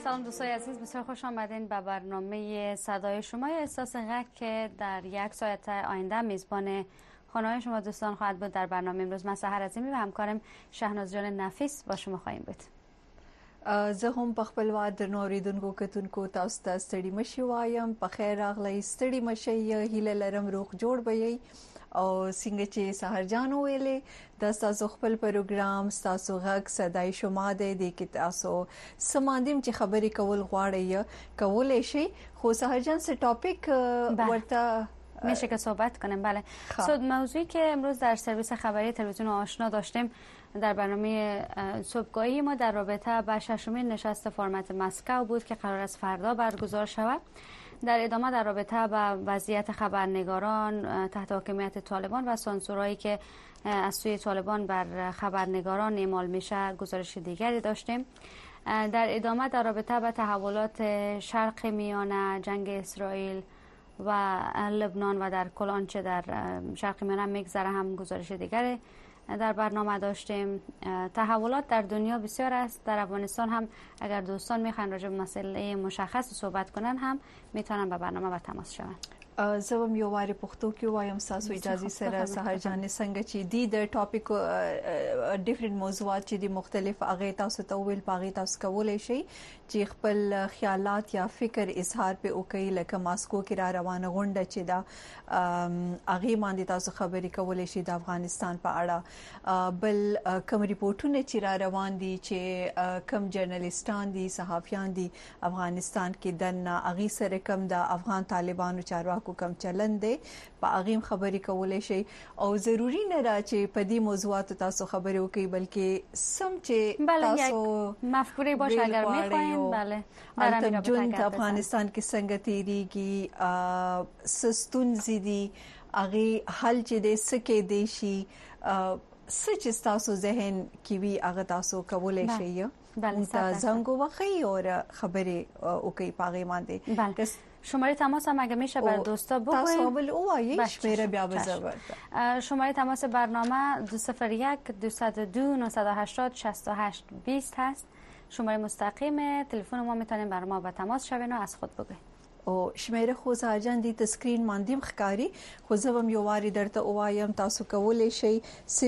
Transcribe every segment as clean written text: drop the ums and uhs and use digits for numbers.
سلام دوستای عزیز، بسیار خوش آمدین به برنامه صدای شما. احساس غک که در یک ساعت آینده میزبان خانه‌های شما دوستان خواهد بود. در برنامه امروز من سحر عظیمی و همکارم شهناز جان نفیس با شما خواهیم بود. زه هم په خپل واد درنو اوریدونکو کتونکو تاسو ته ستړي مشي وایم. په خیر راغلی، ستړي مشي، هیله لرم روغ جوړ به یې. او څنګه چې سحر جان ویلې د تاسو خپل پروګرام تاسو غږ صداي شما د کې تاسو سماندیم چې خبرې کول غواړئ کولای شي. خو سحر جان څه ټاپیک ورته میشه که صحبت کنیم؟ بله. موضوعی که امروز در سرویس خبری تلویزیون آشنا داشتیم در برنامه صبحگاهی ما در رابطه با ششمین نشست فرمت مسکو بود که قرار است فردا برگزار شود. در ادامه در رابطه با وضعیت خبرنگاران تحت حاکمیت طالبان و سانسورهایی که از سوی طالبان بر خبرنگاران اعمال میشه گزارش دیگری داشتیم. در ادامه در رابطه با تحولات شرق میانه، جنگ اسرائیل و لبنان و در کل آنچه در شرق میانه میگذره هم گزارش دیگری در برنامه داشتیم. تحولات در دنیا بسیار است. در افغانستان هم اگر دوستان میخوان راجع به مسئله مشخص صحبت کنن هم میتونن به برنامه با تماس شون. زه هم یو واره پښتو کې وایم تاسو اجازه سره سحر جان څنګه چې دی د ټاپک ډیفرنٹ موضوعات چې دي مختلف هغه تاسو ته ویل پاغي تاسو کولای شي چې خپل خیالات یا فکر اظهار په وکړي. لکه ماسکو کې را روانه غونډه چې دا هغه باندې تاسو خبرې کولای شي د افغانستان په اړه. بل کوم ریپورتونه چې را روان دي چې کوم جرنالستان دي صحافیان دي افغانستان کې دنه هغه سره کوم د افغان طالبانو چارواکو کوم چلند دی په هغه خبرې کولای شي. او ضروری نه را چې په دې موضوعات تاسو خبرې وکړي بلکې سم چې تاسو مفکوره باشه اگر میخواین. بله در جون افغانستان کې څنګه تیریږي سستون زیدي هغه حل چې د سکه دی شي سچ تاسو ذهن کې وی هغه تاسو کولای شي. بله زنګ وخی او خبرې وکړي پاغي باندې. بله شماره تماس هم اگه میشه بر دوستا بگویم. تاسو اول اوایي شمیره بیا بزرگ. شماره تماس برنامه 201 202 980 68 20 هست. شماره مستقیم تلفن ما میتونین بر ما با تماس شوین و از خود بگوین. او شمیره خو ساجان دی تسکرین ماندیم خکاری خو زوم یو واری درته اوایم تاسو کولای شي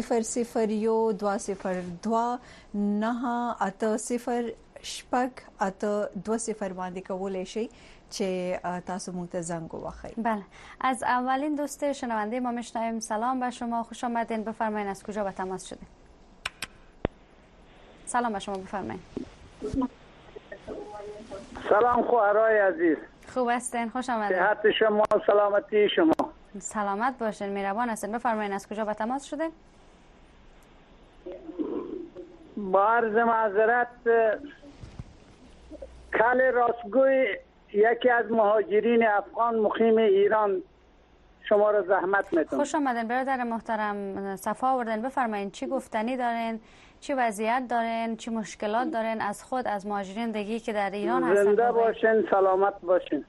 001 202 9 اته 0 شپږ اته 20 باندې کولای شي چې تاسو مونږ ته زنګ ووهئ. بله از اولین دوست شنونده ما میشنویم. سلام به شما، خوش آمدین. بفرمایید از کجا به تماس شدین؟ سلام به شما، بفرمایید. سلام خواهرای عزیز، خوب هستین؟ خوش آمدین. صحت شما، سلامتی شما. سلامت باشین، مهربان هستین. بفرمایید از کجا به تماس شدین؟ با عرض معذرت کل راستگوی یکی از مهاجرین افغان مقیم ایران شما را زحمت میتونم. خوش آمدین برادر محترم، صفا آوردین. بفرمایید چی گفتنی دارین، چی وضعیت دارین، چی مشکلات دارین از خود از مهاجرین دیگه که در ایران هستن؟ زنده باشین، سلامت باشین.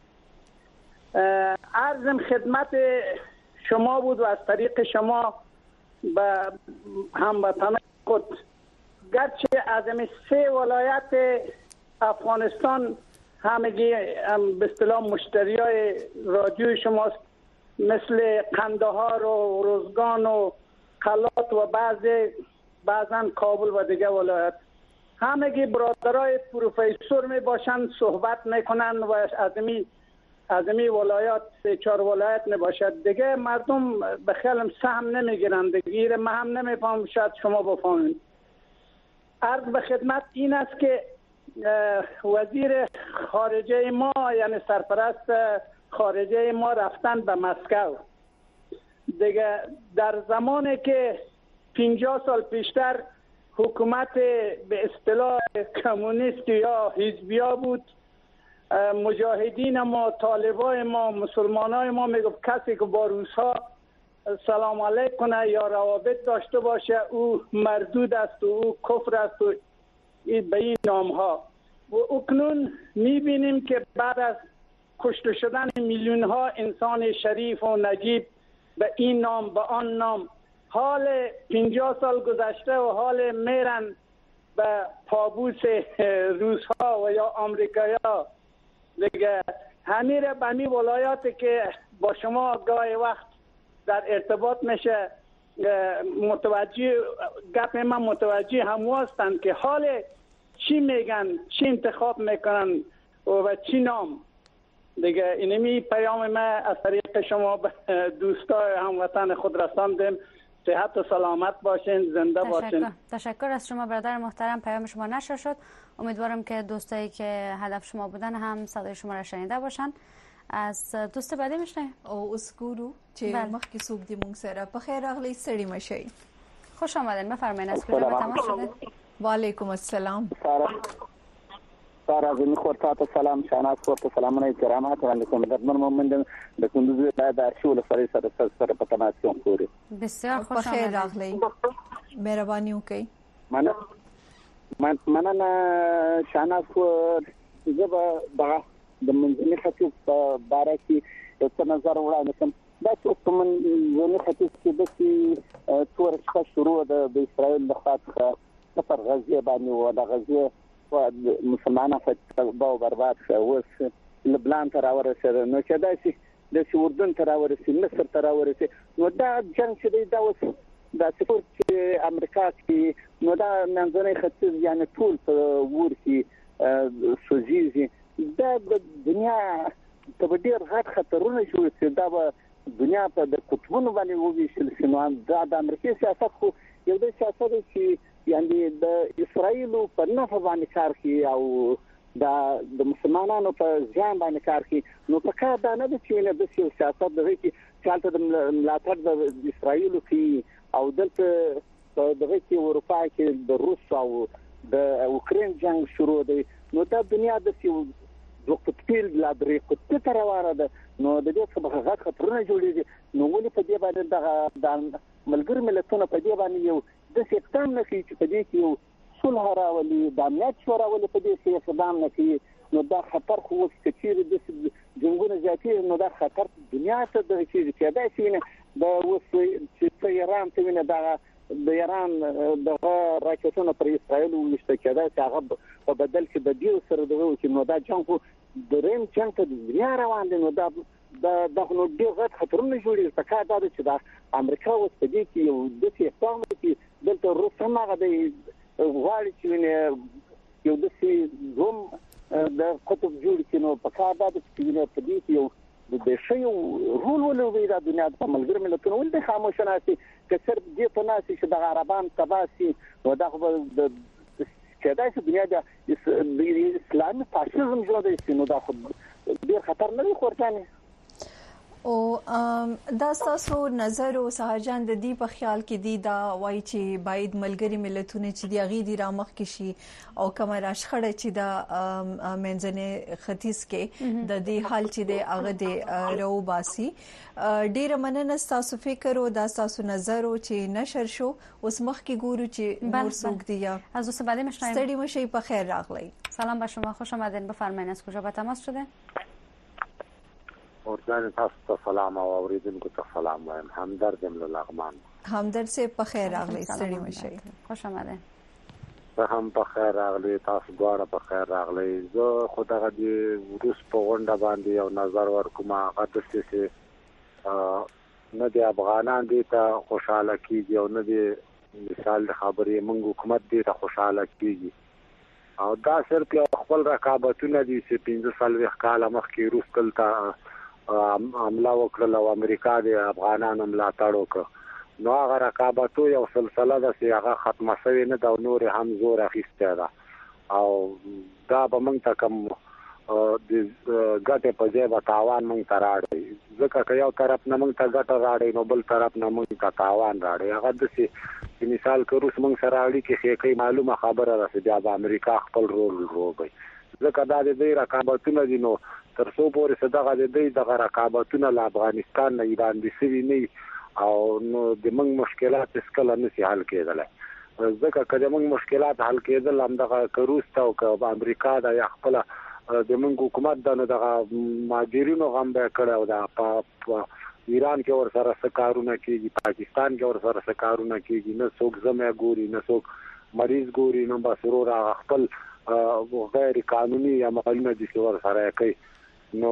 عرضم خدمت شما بود و از طریق شما به هموطنان خود، گرچه از این 3 ولایت افغانستان همگی به اصطلاح مشتریای رادیوی شماست، مثل قندهار و روزگان و قلات و بعضا کابل و دیگه ولایت، همگی برادرای پروفسور می باشند، صحبت میکنن و از امی ولایات 3-4 ولایت نباشد دیگه مردم به خیالم سهم نمیگیرن دیگه. من هم نمیفهم، شاید شما بفهمید. عرض به خدمت این است که وزیر خارجه ما یعنی سرپرست خارجه ما رفتن به مسکو دیگه. در زمانی که 50 سال پیشتر حکومت به اصطلاح کمونیست یا حزبیا بود، مجاهدین ما، طالبای ما، مسلمانای ما میگفت کسی که با روس‌ها سلام علیک کنه یا روابط داشته باشه او مردود است و او کفر است و به این نام ها. و اکنون میبینیم که بعد از کشته شدن میلیون ها انسان شریف و نجیب به این نام به آن نام، حال 50 سال گذشته و حال میرن به پابوس روس‌ها و یا آمریکایی‌ها دیگه همین بمی ولایاتی که با شما گاهی وقت در ارتباط میشه متوجه گپ من متوجه هم هستند که حال چی میگن، چی انتخاب میکنن و چی نام. دیگه اینمی پیام ما از طریق شما به دوستای هموطن خود رساندیم. صحت و سلامت باشین، زنده باشین. تشکر از شما برادر محترم. پیام شما نشر شد. امیدوارم که دوستایی که هدف شما بودن هم صدای شما را شنیده باشن. از دوست بعدی میشنه او اسکورو چې مخکې څوک دی مونږ سره په خیر راغلی ستړي مشئ. خوش آمدین. بفرمایید از کجا به تماس شده؟ و علیکم السلام. سارا زمین خورتا سلام شاناز خورتا سلامونه کرامات علیکم درمن مومن د کندوز د شول سره سره په تماس کوم پوری. بسیار خوش آمدید. خیر راغلی. مهرباني وکړئ. مننه شاناز خو زبا د منځني ختیځ په باره کې یو څه نظر وړاندې کوم. دا چې په منځني ختیځ کې د تور شپه شروع د اسرائیل له خوا څخه سفر غزه باندې و د غزه و مسلمانانو فتوا برباد شو. اوس لبنان ته راورسېد، نو چې دا چې د اردن ته راورسېد، مصر ته راورسېد، نو دا جنگ چې دا اوس د سپورت چې امریکا کې نو دا منځني ختیځ یعنی ټول په ور کې سوزيږي. دا د دنیا په ډېر غټ خطرونه جوړ شي. دا به دنیا په د قطبونو باندې وویشل شي. نو دا د امریکای سیاست خو یو د سیاست چې یعنی د اسرائیل په نفع باندې کار کوي او د مسلمانانو په ځان باندې کار کوي. نو په کار دا نه د چې د سیاست دغه کې چالت د ملاتړ د اسرائیل کوي او دلته دغه کې اروپا کې د روس او د اوکرين جنگ شروع دی. نو دا دنیا د دوه قطبی لا درې قطب ته روانه ده. نو د دې څخه غږ خطرونه جوړیږي. نو ولې په دې باندې د ملګر ملتونو په دې باندې یو د سیستم نه کوي چې په دې کې یو صلح راولي، د امنیت شورا ولې په دې کې اقدام نه کوي. نو دا خطر خو کثیر د جنگونو ذاتي نو دا خطر دنیا ته د چې دا شي نه د اوس چې ایران ته نه دا د ایران د راکټونو پر اسرائیل وشته کېده چې هغه په بدل کې د دې سره دغه چې نو دا جنگ د ریم جنگ ته دنیا روان دي. نو دا نو ډېر غټ خطرونه جوړي. په کار دا چې دا امریکا اوس په دې کې یو د اقدام کوي. دلته روس هم هغه د غواړي چې یو د دوم د قطب جوړ کړي. نو په کار دا چې په دې کې یو د شی رول ولوي د دنیا د ملګر ملتونو ولې خاموش ناسي که صرف دې په ناسي چې د عربان تباسي نو دا خو د کېدای شي دنیا د اسلامي فاشیزم جوړ دی. نو دا خو ډېر خطر نه دی خورځانه. او دا تاسو نظر او سهارجان د دې په خیال کې دی دا وایي چې باید ملګری ملتونه چې دی غي دی رامخ کې شي او کومه راشخړه چې دا منځنه ختیځ کې د دې حال چې دی هغه دی رو باسي. ډیر مننه تاسو فکر او دا تاسو نظر او چې نشر شو. اوس مخ کې ګورو چې نور څوک دی یا از دوست بعدی میشنویم. ستړي مشي په خیر راغلی. سلام به شما، خوش آمدین. بفرمایید از کجا به تماس شده؟ ورځان تاسو ته سلام او اوریدونکو ته سلام وایم. همدرد له لغمان. همدرد سه په خیر راغلی. ستړي مشي. خوش آمدین. زه هم په خیر راغلی، تاسو دواړه په خیر راغلی. زه خدای دې روس په غونډه باندې یو نظر ورکوم. هغه د څه نه د افغانان دې ته خوشاله کیږي او نه د مثال د خبرې موږ حکومت دې ته خوشاله کیږي او دا صرف خپل رقابتونه دي چې 15 کال مخکې روس کلته عمله وکړه او امریکا د افغانانو ملاتړ وکړ. نو هغه رقابتو یو سلسله ده چې هغه ختمه شوې نه ده او نور هم زور اخیسته ده او دا به موږ ته کوم د ګټه په ځای به تاوان موږ ته راړي. ځکه که یو طرف نه موږ ته ګټه راړي نو بل طرف نه موږ ته تاوان راړي. هغه د مثال که روس موږ سره اړیکې ښې معلومه خبره ده چې بیا به امریکا خپل رول لوبوي. ځکه دا د دې رقابتونه دي. نو تر څو پورې چې دغه دغه رقابتونه له افغانستان نه باندې سوي نه او نو د موږ مشکلات هیڅکله نشي حل کېدلی. ځکه که د موږ مشکلات حل کېدل همدغه که روس ته او که امریکا ده یا خپله د موږ حکومت ده نو دغه مهاجرینو غم به یې کړی او د په ایران کې ورسره څه کارونه کېږي، پاکستان کې ورسره څه کارونه کېږي، نه څوک زمې ګوري نه څوک مریض ګوري نو بس ورور خپل غیر قانوني عملونه دي چې ور سره کوي نو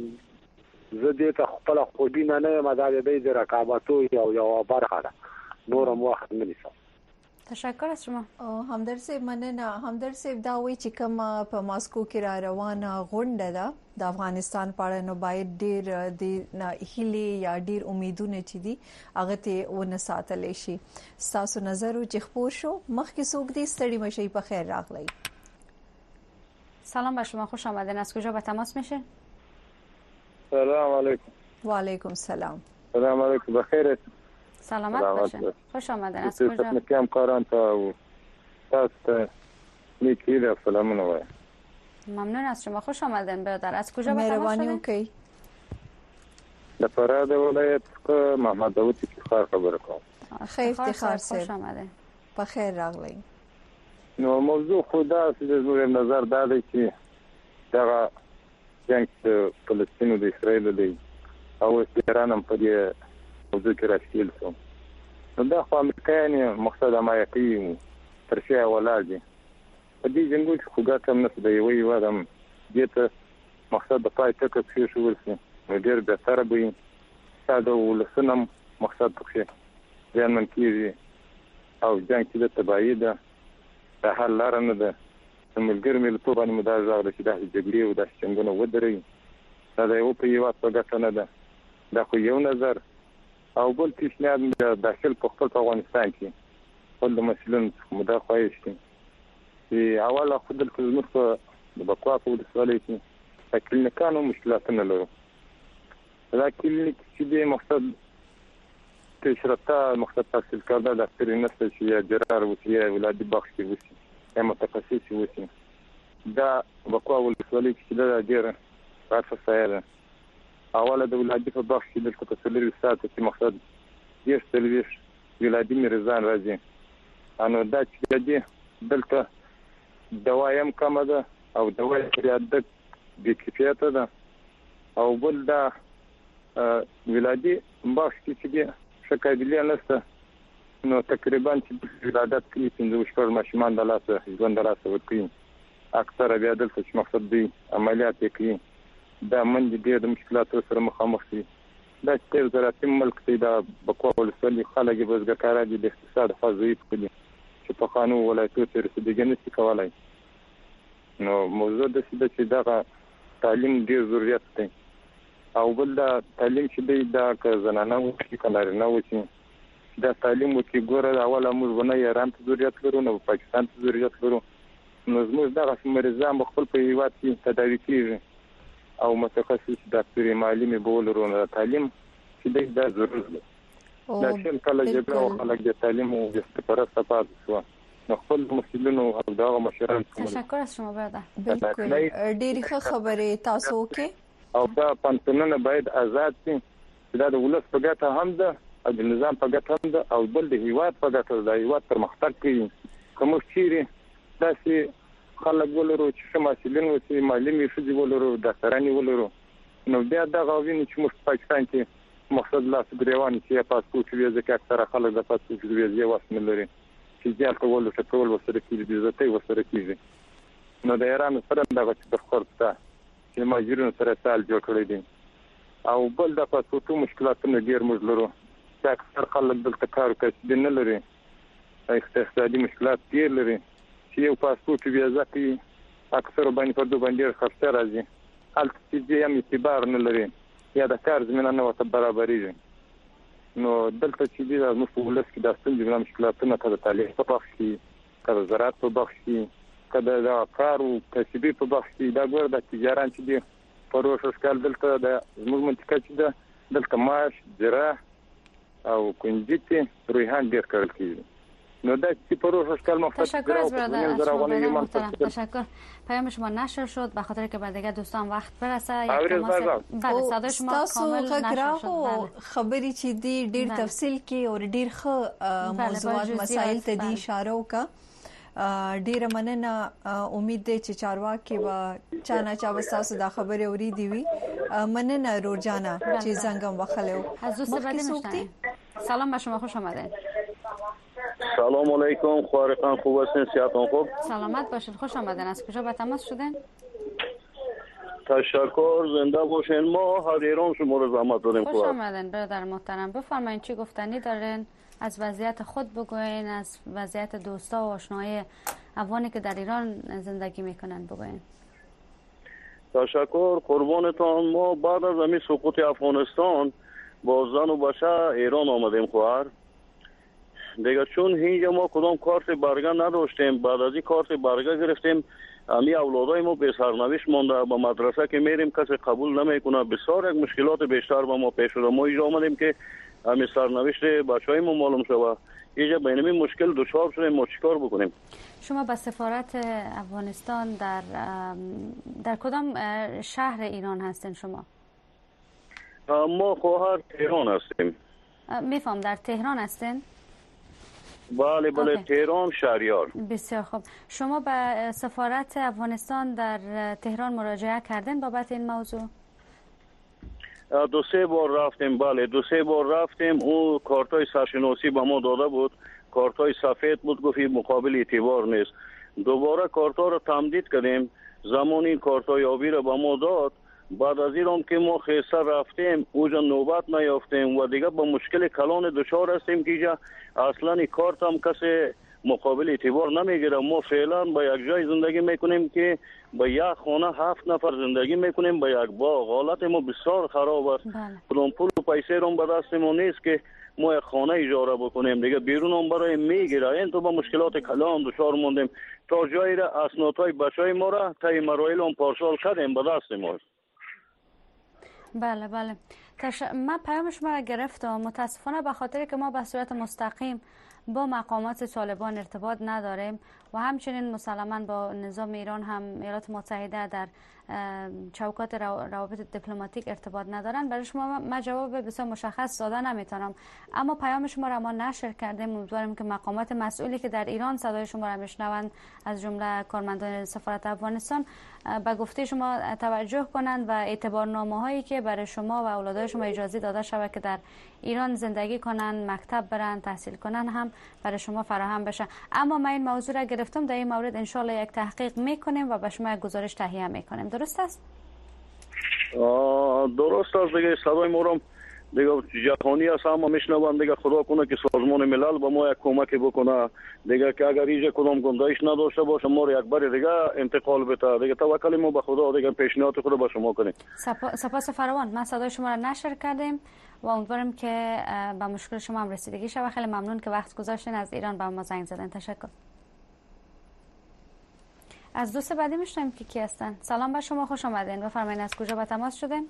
زه دې ته خپل خودي نه مدار دې رقابتو یو برخه ده نورم وخت نه نیسم. تشکر از شما. همدرد صاحب مننه. همدرد صاحب دا وایي چې کوم په ماسکو کې را روانه غونډه ده د افغانستان په اړه نو باید ډیر د هیلې یا ډیر امیدونه چې دي هغه ته ونه ساتل شي. تاسو نظر چې خبر شو مخکې څوک دي ستړي مشي په خیر راغلی. سلام بر شما، خوش آمدین. از کجا به تماس میشین؟ سلام علیکم. و علیکم سلام. سلام علیکم، بخیر. سلامت باشین. خوش آمدین. از کجا؟ خدمتم کاران تا تاسو نیکی ده سلامونه وایم. ممنون از شما. خوش آمدین برادر. از کجا به تماس مهربانی شدین؟ وکړئ. د فراه د ولایت څخه محمد داوود افتخار خبره کوم. خیر افتخار صاحب. خوش آمدین. په خیر راغلی. نو موضوع خدا چې زموږ نظر دا دی چې دا جنگ فلسطین او اسرائیل دی او ایران هم په دې موضوع کې راځي شو. نو دا خو امریکایان مقصد ما کوي ترشیا ولادي په دې جنګو کې خو ګټم نه دی وی وادم دې مقصد د پای ته کې شو ورسې نو ډېر به تر به دا د ولسنم مقصد پکې ځان من کیږي او جنگ کې د تبعید د حل لار نه ده. ملګری مې په باندې مدارزه چې د جګړې او د څنګهونو ودرې دا یو په یو څه ګټه نه ده. دا خو یو نظر او بل پیشنهاد د داخل په خپل افغانستان کې خپل مسلمان مداخله شي چې اوله خپل خدمت د بقوا په ولسوالۍ کې کلینیکانو مشکلات نه لرو. دا کلینیک چې د مقصد تشرطه مقصد تحصیل کرده دکتری نسل چې یا جرار وسیه ولادي بخش وسی یا متخصص وسی دا بقوا ولسوالۍ کې دا ډیره راځه سایه اوله د ولادي په بخش کې د تفصیلي ساعت چې مقصد یې سرویس ولادي میرزان راځي انو دا چې دې دلته دوایم کم ده او دوايي پریادت د کیفیت ده او بل دا ولادي بخش کې شکایت نشته نو تقریبا چې ولادت کې څنګه وشکر ماشومان د لاسه ژوند دراسه وکړي اکثر بیا دلته چې مقصد دی عملیات کوي دا من دې د مشکلاتو سره مخامخ دي. دا چې زراعتي ملک دی دا بقوا ولسوالۍ خلک بزګرکاران دي د اقتصاد فضیلت کوي چې په قانون ولایتو ته رسیدګي نشي کولای. نو موضوع د چې دا تعلیم ډیر ضرورت دی او بل دا تعلیم چې دی دا که زنانه وکړي کناره نه وکړي دا تعلیم وکړي ګوره اوله موږ ونه ایران ته ضرورت لرو نو پاکستان ته ضرورت لرو نو زموږ دغه مریضان خپل په هیواد کې تداوي کیږي او متخصص ډاکټري معلمي بولرو نه تعلیم چې دی دا ضرورت دی. دا چې کله جګړه او خلک د تعلیم او د استفادې صفات شو نو خپل مسلمانانو او دغه مشران تشکر از شما برادر. بالکل ډېری ښه خبره تاسو کې او دا پنځونه باید آزاد شي دا د ولس په ګټه هم ده او د نظام په ګټه هم ده او بل د هیواد په ګټه ده. هیواد پرمختګ کوي کوم چیرې داسې خلک ولرو چې مسلمان وسی معلمي شي ولرو ډاکټرانی ولرو نو بیا دا غوښنه چې موږ په پاکستان کې مقصد لاس ګریوان چې پاسپورت ویزه کې اکثره خلک د پاسپورت ویزه واسنه لري چې ځل کول څه کول وسره کېږي د عزت وسره کېږي. نو د ایران سره دغه څه خرڅه چې ماجرون سره سال جوړ کړی دي او بل د پاسپورتو مشکلاتونه ډیر موږ لرو چې اکثر خلک دلته کار کوي نه لري اقتصادي مشکلات ډیر لري چې یو پاسپورت ویزه کې اکثر باندې په دوه باندې خرڅه راځي حالت چې هم اعتبار نه لري یا د کار زمينه نه وته برابرېږي. نو دلته چې د مسؤلیت کې د ستونزې مشکلاتونه کله تعلیم په بخش کې کله زراعت په بخش کې کله د کار او کسبي په بخش کې دا ګور د تجارت چې دی پروسه شکل دلته د زموږ منطقه چې ده دلته ماش زراعت او کنجتي رویحان ډیر کړل کیږي. نو دا چې پروسه شکل مختلف تشکر از برادر. تشکر. پیام شما نشر شد به خاطر که بعد دیگه دوستان وقت برسه بله صدای شما کامل نشر شد. خبری چې دی ډیر تفصیل کې او ډیر ښه موضوعات مسائل ته دی اشاره وکړه. ډیره مننه. امید ده چې چارواکي و چانه چا وساسو دا خبره اوریدي وي. مننه رورجانا چې زنګم وخلو. از دوست بعدی میشنیم. سلام به شما، خوش آمدید. سلام علیکم. خواهرتان خوب هستین؟ صحتتان خوب؟ سلامت باشید. خوش آمدین. از کجا به تماس شدین؟ تشکر. زنده باشین. ما هر ایران شما رو زحمت دادیم. خوش آمدین برادر محترم. بفرمایید چی گفتنی دارین؟ از وضعیت خود بگوین، از وضعیت دوستا و آشنای افغانی که در ایران زندگی میکنن بگوین. تشکر. قربانتان. ما بعد از همین سقوط افغانستان با زن و بچه ایران آمدیم خواهر. دیگه چون اینجا ما کدام کارت برگه نداشتیم، بعد از این کارت برگه گرفتیم، امی اولادای ما به سرنوشت مانده. به مدرسه که میریم کسی قبول نمیکنه. بسیار یک مشکلات بیشتر به ما پیش شده. ما اینجا آمدیم که امی سرنوشت بچهای ما معلوم شود. اینجا به این مشکل دچار شدیم. ما چیکار بکنیم؟ شما به سفارت افغانستان در کدام شهر ایران هستین شما؟ ما خواهر تهران هستیم. میفهم در تهران هستین؟ بله تهران شهریار. بسیار خوب. شما به سفارت افغانستان در تهران مراجعه کردین بابت این موضوع؟ 2-3 بار رفتیم. بله 2-3 بار رفتیم. او کارتای سرشناسی به ما داده بود. کارتای سفید بود. گفتی مقابل اعتبار نیست. دوباره کارتا رو تمدید کردیم. زمان این کارتای آبی رو به ما داد. بعد از این که ما خیسته رفتیم اوجا نوبت نیافتیم و دیگه با مشکل کلان دچار هستیم که اصلا کارت هم کسی مقابل اعتبار نمیگیره. ما فعلا با یک جای زندگی میکنیم که با یک خانه 7 نفر زندگی میکنیم، با یک باغ. حالت ما بسیار خراب است. کدام پول و پیسه رو به دست ما نیست که ما یک خانه اجاره بکنیم. دیگه بیرون هم برای میگیره. این تو با مشکلات کلان دچار موندیم. تا جایی را اسنادهای بچهای ما را طی مراحل هم پارسال کردیم به دست ما. بله من پیام شما را گرفتم. متاسفانه به خاطر که ما به صورت مستقیم با مقامات طالبان ارتباط نداریم و همچنین مسلما با نظام ایران هم ایالات متحده در چوکات روابط دیپلماتیک ارتباط ندارن، برای شما من جواب بسیار مشخص داده نمیتونم. اما پیام شما را ما نشر کردیم. امیدواریم که مقامات مسئولی که در ایران صدای شما را میشنوند، از جمله کارمندان سفارت افغانستان، به گفته شما توجه کنند و اعتبارنامه هایی که برای شما و اولادای شما اجازه داده شود که در ایران زندگی کنند، مکتب برند، تحصیل کنند هم برای شما فراهم بشه. اما من این موضوع را گرفتم. در این مورد ان شاء الله یک تحقیق میکنیم و به شما یک گزارش تهیه میکنیم. درست است؟ درست است. دیگه صدای ما رو دیگه جهانی است اما میشنوند. دیگه خدا کنه که سازمان ملل به ما یک کمکی بکنه. دیگه که اگر اینجا کدام گنجایش نداشته باشه ما رو یک بار دیگه انتقال بده. دیگه توکل ما به خدا. دیگه پیشنهاد خود به شما کنیم. سپاس فراوان. من صدای شما را نشر کردیم و امیدوارم که به مشکل شما هم رسیدگی شود. خیلی ممنون که وقت گذاشتین از ایران به ما زنگ زدن. تشکر. از دوست بعدی میشنویم که کی هستن. سلام بر شما. خوش آمدین. بفرمایید از کجا به تماس شدین؟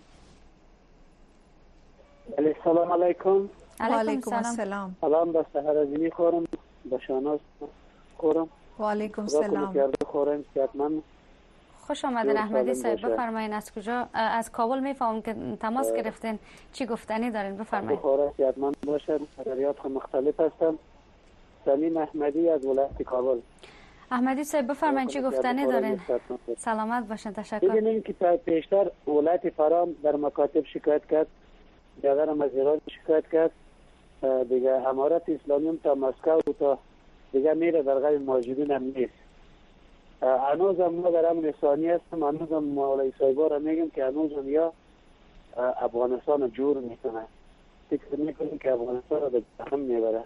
سلام علیکم. علیکم السلام. سلام به سحر عظیمی خورم، به شاناز خورم. و علیکم السلام. خورم صحتمند. خوش آمدین احمدی صاحب. بفرمایید از کجا؟ از کابل میفهمم که تماس گرفتین. چی گفتنی دارین؟ بفرمایید. خورم صحتمند باشن. نظریات مختلف هستن. سمیم احمدی از ولایت کابل. احمدی صاحب بفرمایید چی گفتنی دارین؟ سلامت باشین. تشکر. ببینیم که پیشتر ولایت فرام در مکاتب شکایت کرد، دیگر هم از ایران شکایت کرد. دیگه امارت اسلامی هم تا مسکو و تا دیگه میره در غیر ماجدین هم نیست. هنوز هم ما در امن ثانی هستم. هنوز هم مولای صاحبا را میگم که هنوز هم یا افغانستان رو جور میکنه. فکر میکنیم که افغانستان رو به جهنم میبره.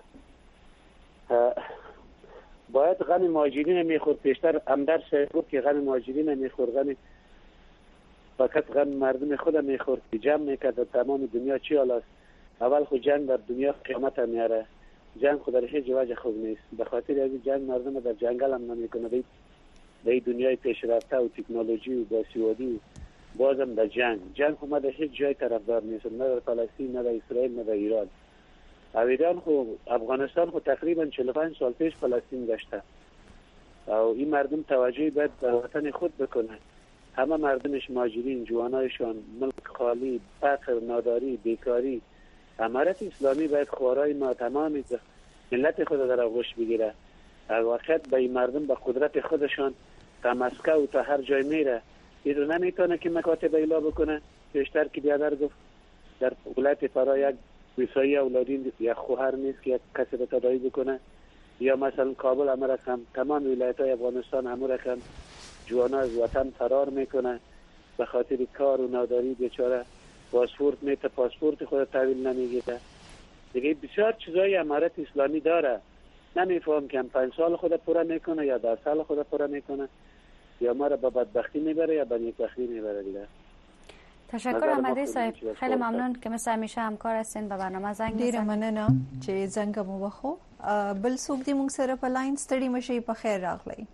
باید غن ماجدین میخورد. پیشتر امدر صاحب بود که غن ماجدین میخورد. غن فقط غن مردم خود میخورد که جمع میکرد در تمام دنیا. چی حال است؟ اول خود جنگ در دنیا قیامت هم میاره. جنگ خود در هیچ وجه خوب نیست. به خاطر از جنگ مردم در جنگل هم نمیکنه. در دنیای پیشرفته و تکنولوژی و باسوادی و بازم در جنگ خود در هیچ جای طرفدار نیست. نه در فلسطین، نه در اسرائیل، نه در ایران. ایران خو افغانستان خو تقریبا 45 سال پیش فلسطین داشته. و این مردم توجهی باید به وطن خود بکنه. همه مردمش مهاجرین، جوانایشان، ملک خالی، فقر، ناداری، بیکاری. امارت اسلامی باید خوارای ما تمام ملت خود در آغوش بگیره. وقت به این مردم به قدرت خودشان تا مسکو و تا هر جای میره. این رو نمیتونه که مکاتب ایلا بکنه. پیشتر که بیادر گفت در ولایت فرا یک ویسایی اولادین یک خواهر نیست که یک کسی به تدایی بکنه. یا مثلا کابل هم رقم تمام ولایت های افغانستان هم رقم جوانا از وطن فرار میکنه به خاطر کار و ناداری بیچاره پاسپورت خود تحویل نمیگیره دیگه. بسیار چیزای امارت اسلامی داره، نمیفهم که 5 سال خود پورا میکنه یا 10 سال خود پورا میکنه، یا ما را به بدبختی میبره یا به نیکبختی میبره دیگه. تشکر احمدی صاحب، خیلی ممنون که مثل همیشه همکار هستین به برنامه زنگ بزنید. ډیره مننه چې زنګ مو وخو. بل څوک دی موږ سره په لاین ستړي مشي په خیر راغلی.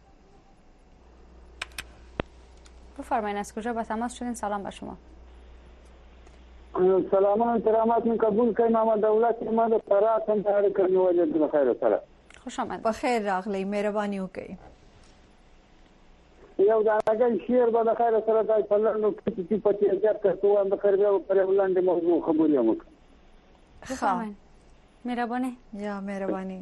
بفرمایید از کجا با تماس شدین؟ سلام به شما. سلام و احترامات من قبول کړئ. محمد دولت ما د فراه څخه کړنی وجه د خیر سره. خوش آمد. په خیر راغلی، مهرباني وکړئ. یو دا راګل شیر به د خیر سره د فلانو کې چې پټي اجازه کوو د خیر به پر ولاندې موضوع خبرې وکړو. بفرمایید. مهرباني. یا مهرباني.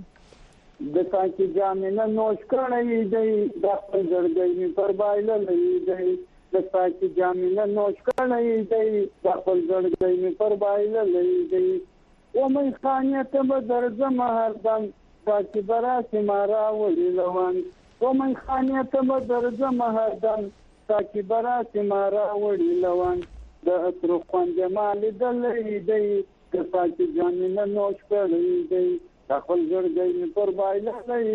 د تاکي جامنه نوش کړی دی د خپل ځړګي پر بایل دی د تاکي جامنه نوش کړی دی د خپل ځړګي پر بایل دی او مې خانه ته بدرځم هردم تاکي برا سمارا ولوان او مې خانه ته بدرځم هردم تاکي برا سمارا ولوان د اتر خوند مال دلې دی د تاکي جامنه نوش کړی دی خپل ځړګي پر بایل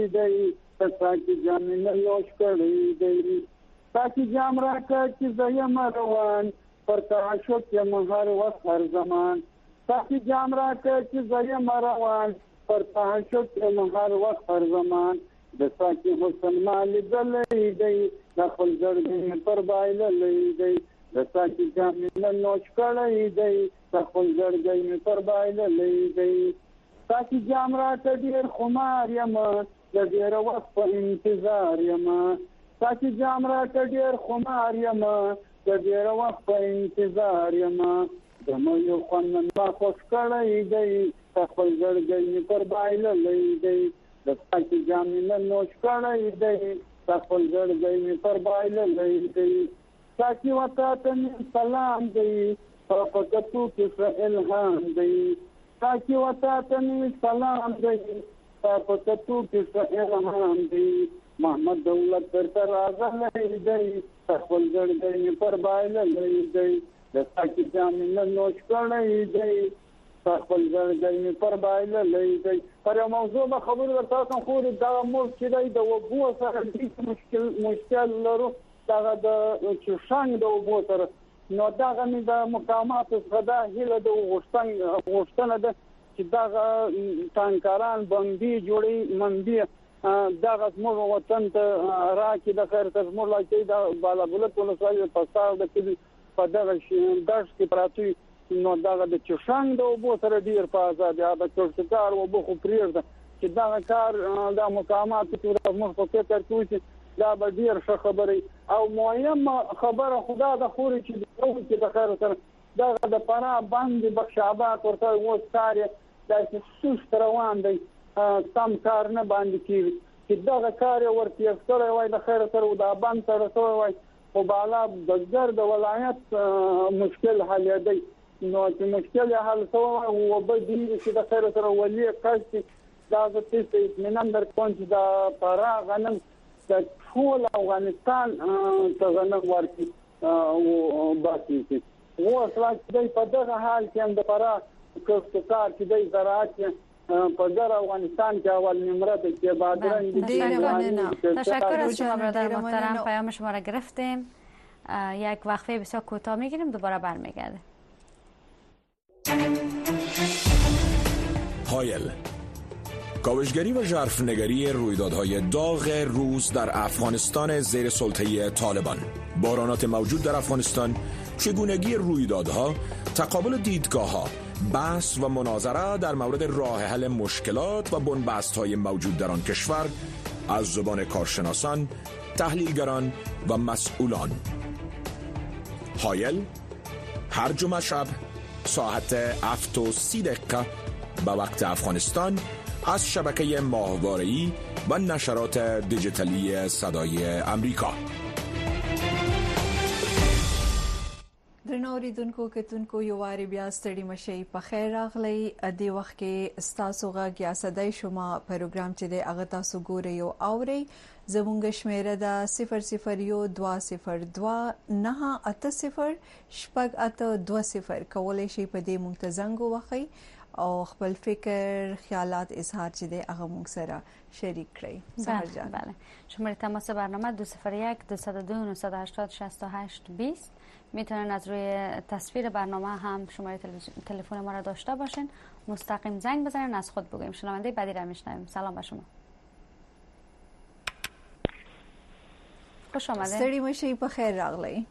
دی د تاکي جامنه نوش کړی دی تاکي جام راکړه چې زیم روان پر تعشق یم هر وخت هر زمان تاکي جام راکړه چې زیم روان پر تعشق یم هر وخت هر زمان د تاکي حسن مال دلې دی د خپل ځړګي پر بایل دی د تاکي جامنه نوش کړی دی د خپل ځړګي پر بایل دی تاکي جام راکړه ډیر خمار یم د ډیر وخت په انتظار یم تاکي جام راکړه ډیر خمار یم د ډیر وخت په انتظار یم د مې خوند ما خوش کړی دی خپل ځړګي پر بایل دی د تاکي جامنه نوش کړی دی خپل ځړګي پر بایل دی تاکي وتا ته سلام دی په پکتو کې الهام دی تاکي وتا ته سلام دی په پکتو کې الهام دی محمد دولت پر راغلی دی خپل ځړګي پر بایل دی د تاکي جامنه نوش کړی دی خپل ځړګي پر بایل دی. پر موضوع به خبر ورته کوم خو دا مول چې دی د وګو سره ډېر مشکل لرو دا د چشنګ د وګو سره نو دا غني د مقامات غدا هله د غوښتنه ده چې دا تانکاران باندې جوړي مندي دا زموږ وطن ته راکې د خیر تر موږ لکه دا بالابلت ولسوالۍ په ساو د کې په دغه داش کې پراتی نو دا د چشنګ د وبو سره ډیر په آزاد یا د چورتکار وبو خو پریږده چې دا کار د مقامات چې موږ په فکر کوو دا به ډیر ښه خبري او مهم خبره خدا د خوري چې د خیر سره دا د پرا باندې بخشابات ورته وستاري د سوس روان دی سم کار نه باندې کیږي چې دا کار ورته سره وای د خیر سره دا باندې سره سره وای په بالا د ولایت مشکل حل دی نو چې مشکل حل سوه او به دې چې د خیر سره ولي قصد دا د تاسو اطمینان درکون چې دا پرا غنم د ټول افغانستان ته غنم ورکړي او باقي چې و اصلا چې په دغه حال کې هم د پرا کار چې د زراعت په در افغانستان کې اول نمره ته کې بادرنگ تشکر از شما برادر محترم. پیام شما را گرفتیم. یک وقفه بسیار کوتاه میگیریم دوباره برمیگردیم. هایل کاوشگری و ژرفنگری رویدادهای داغ روز در افغانستان زیر سلطه طالبان، بحرانات موجود در افغانستان، چگونگی رویدادها، تقابل دیدگاه‌ها، بحث و مناظره در مورد راه حل مشکلات و بنبست‌های موجود در آن کشور از زبان کارشناسان، تحلیلگران و مسئولان. هایل هر جمعه شب ساعت 7:30 به وقت افغانستان از شبکه ماهواره‌ای و نشرات دیجیتالی صدای امریکا. درنو اوریدونکو کتونکو یو واری بیا ستړي مشي په خیر راغلی د وخت کې ستاسو غږ یا صداي شما پروګرام چې د اغه تاسو ګوري او اوري زمونږ شمیره ده 0012029880 کولای شي په دې منتظنګ وخی او خپل فکر خیالات اظهار چې د اغه مونږ سره شریک کړئ. سهر جان بله شماره تماس برنامه 201 202 980 68 20 میتونن از روی تصویر برنامه هم شماره تلفن ما را داشته باشین، مستقیم زنگ بزنین از خود بگویم. شنونده بعدی را میشنویم. سلام به شما. خوش آمدید. ستړي مشي په خیر راغلی.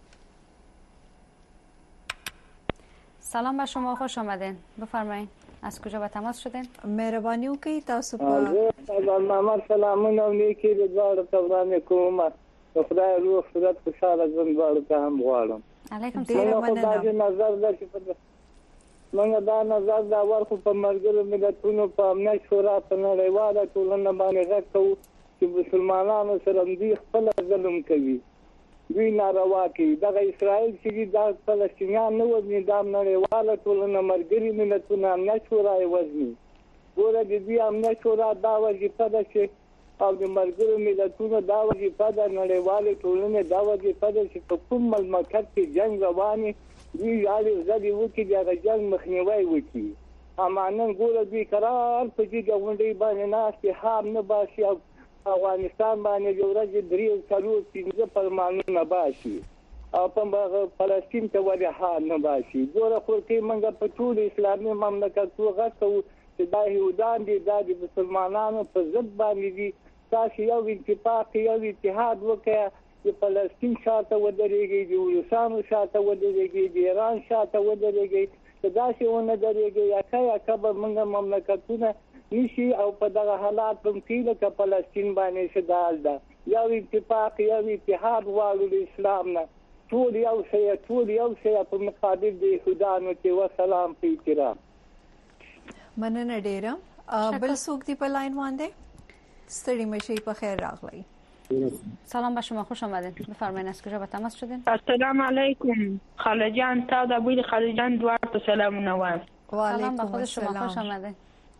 سلام به شما، خوش آمدین. بفرمایید از کجا به تماس شدین؟ مهرباني وکړئ تاسو په محمد سلامونه ولیکي د ځوړ تورانه کومه خدای روح صورت خوشاله ژوند ورته هم غواړم. علیکم السلام. خدای نظر د منګه دا نظر دا ورکو په مرګرو ملتونو په امنیت شورا په نړیواله ټولنه باندې راکو چې مسلمانانو سره دوی خپل ظلم کوي، دوی ناروا کوي. دغه اسرائیل چې دا فلسطینیان نه وزني دا نړیواله ټولنه مرګري ملتونه امنیت شورا یې وزني. ګوره د دې امنیت شورا دا وظیفه ده چې او د مرګرو ملتونو دا وظیفه ده، نړیواله ټولنه دا وظیفه ده چې په کوم مملکت کې جنگ رواني دوی یالي زدي وکړي دغه جنگ مخنیوي وکړي. امانن ګوره دوی قرار په دې غونډې باندې ناشته هم نه باشي او افغانستان باندې د ورځې 3-4 فرمانونه باشي او په فلسطین ته ولې حال نه باشي. ګوره خو کې منګه په ټول اسلامي مملکتو غوښتو چې دا یهودان دي دا د مسلمانانو په ضد باندې دي. تاسو یو اتفاق یو اتحاد وکړئ، د فلسطین شاته ودرېږي، د روسانو شاته ودرېږي، د ایران شاته ودرېږي. دا چې ونه درېږي یا به موږ مملکتونه نشي او په دغه حالات هم کې لکه فلسطین باندې شدال ده. یو اتفاق یو اتحاد غواړو د اسلام نه، ټول یو شی په مقابل د یهودانو کې. وسلام په احترام. مننه ډیره. بل څوک دی په لاین باندې؟ ستړي مشي په خیر راغلی. سلام به شما، خوش آمدید. بفرمایید از کجا به تماس شدین؟ السلام علیکم خاله جان. تا د ابوی خاله جان دوار ته سلامونه وایم. و علیکم السلام. خوش آمدید.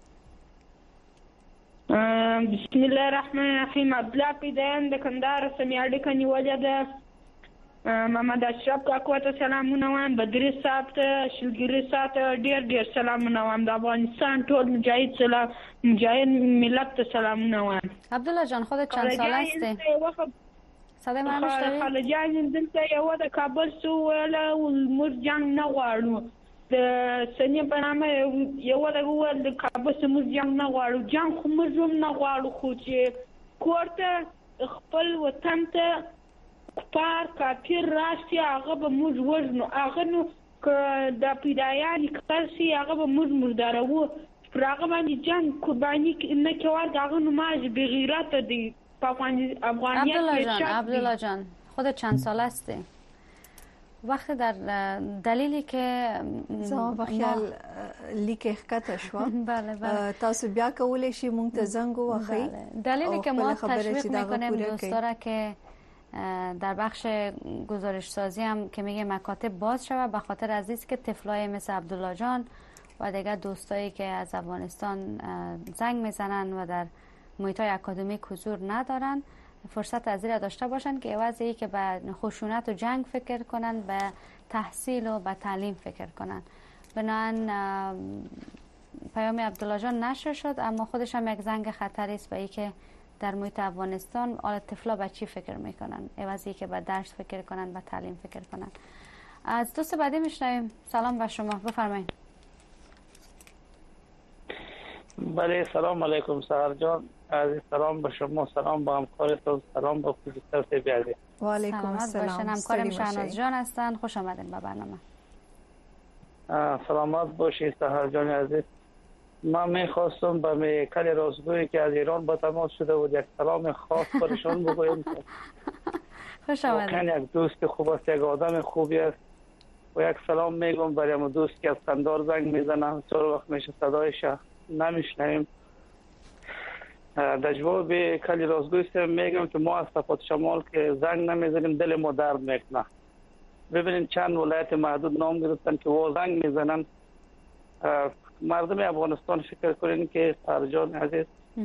بسم الله الرحمن الرحیم. عبدالله پیدایان د کندهار سمې اړیکه نیولې ده. محمد اشرف کاکو ته سلامونه وایم، بدري صاحب ته، شلګري صاحب ته ډېر سلامونه وایم، د افغانستان ټول مجاهد ملت ته سلامونه وایم. عبدالله جان خودت چند ساله هستی؟ صدای من میشنوی؟ خاله جان دلته یو د کابل سو ولا موږ جنگ نه غواړو، د سنې په نامه یو د کابل سو موږ جنگ نه غواړو، جنگ خو موږ هم نه غواړو، خو چې کوړه خپل وطن ته کفار کافر راشي هغه به موږ وژنو، هغه نو که د پیدایان کړسي هغه به موږ مردارو، پر هغه باندې جنگ قرباني نه کوي، هغه نو ماج به غیرت دی په افغانیت. عبدالله جان خودت چند ساله هستی؟ وقتی در دلیلی که بخیال لیک خطا شو بله تاسو بیا کولای شي مونږ ته زنګ ووهئ. دلیلی که ما تشویق میکنیم دوستان که در بخش گزارش سازی هم که میگه مکاتب باز شود به خاطر عزیز که طفلای مثل عبدالله جان و دیگر دوستایی که از افغانستان زنگ میزنن و در محیط‌های اکادمیک حضور ندارن فرصت از این داشته باشن که عوضی که به خشونت و جنگ فکر کنن، به تحصیل و به تعلیم فکر کنن. بنابراین پیام عبدالله جان نشر شد، اما خودش هم یک زنگ خطری است به این که در محیط افغانستان آل طفلا به چی فکر میکنن، عوضی که به درس فکر کنن، به تعلیم فکر کنن. از دوست بعدی میشنویم. سلام به شما، بفرمایید. بله سلام علیکم سهر جان. عزیز سلام به شما، سلام به همکارتون، سلام به پروژه بیادی. و علیکم السلام. همکارم شهناز جان هستن، خوش آمدین به برنامه. سلامت باشید سهر جان عزیز. من میخواستم به میکل رازگویی که از ایران با تماس شده بود یک سلام خاص برشان بگویم. خوش آمدید. واقعا یک دوست خوب است، یک آدم خوبی است و یک سلام میگم برای اون دوست که از قندار زنگ میزنه، سر وقت میشه صدایش نمیشنویم. در جواب کلی رازگوی میگم که ما از صفات شمال که زنگ نمیزنیم دل ما درد میکنه. ببینید چند ولایت محدود نام گرفتن که وازنگ میزنن. مردم افغانستان فکر کنین که فرجان عزیز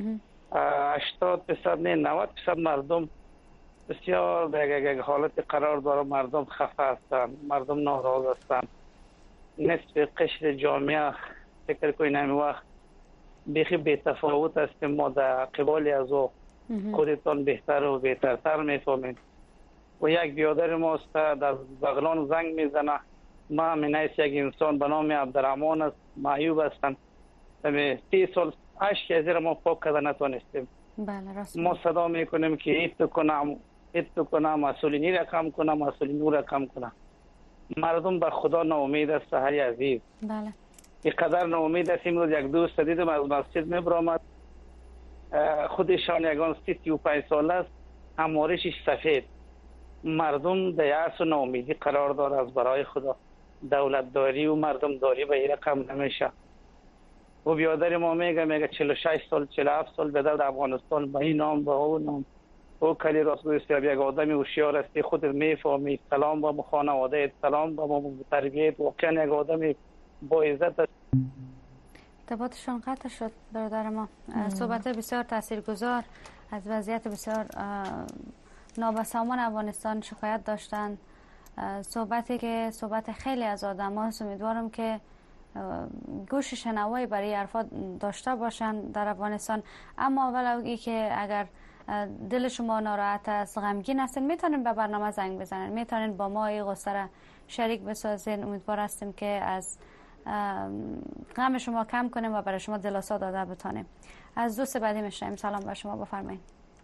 80% نه 90% مردم بسیار در یک حالت قرار داره. مردم خفه هستند، مردم ناراض هستند. نصف قشر جامعه فکر کنین همین وقت بیخی بی‌تفاوت است. ما در قبال از او خودتان بهتر و بهترتر میفهمید. و یک بیادر ماست در بغلان زنگ میزنه. ما من یک انسان به نام عبدالرحمن است، معیوب هستم. 30 سال اشک از زیر ما پاک کرده نتونستیم. بله راست. ما صدا میکنیم که ایت کنم مسئولینی را کم کنم، مسئولینی را کم کنم. مردم به خدا ناامید است. سحری عزیز بله اینقدر ناامید است. امروز یک دوست دیدم از مسجد میبرامد، خودشان یگان 35 ساله است، هموارشش سفید. مردم در یأس و ناامیدی قرار داره. از برای خدا دولت داری و مردم داری به این رقم نمیشه. و بیادر ما میگه 46 سال 47 سال به در افغانستان به این نام به اون نام. او کلی راست گویستی یک آدمی هوشیار هستی، خودت میفهمی. سلام با خانواده، سلام با تربیت. واقعا یک آدمی با عزت است. ارتباطشون قطع شد برادر ما. صحبت بسیار تاثیرگذار از وضعیت بسیار نابسامان افغانستان شکایت داشتن. صحبتی که صحبت خیلی از آدم هاست. امیدوارم که گوش شنوایی برای حرفا داشته باشن در افغانستان. اما ولو که اگر دل شما ناراحت است، غمگین هستین، میتونین به برنامه زنگ بزنین، میتونین با ما این قصه را شریک بسازین. امیدوار هستیم که از غم شما کم کنیم و برای شما دلاسا داده بتانیم. از دوست بعدی میشنیم. سلام بر شما، بفرمایید.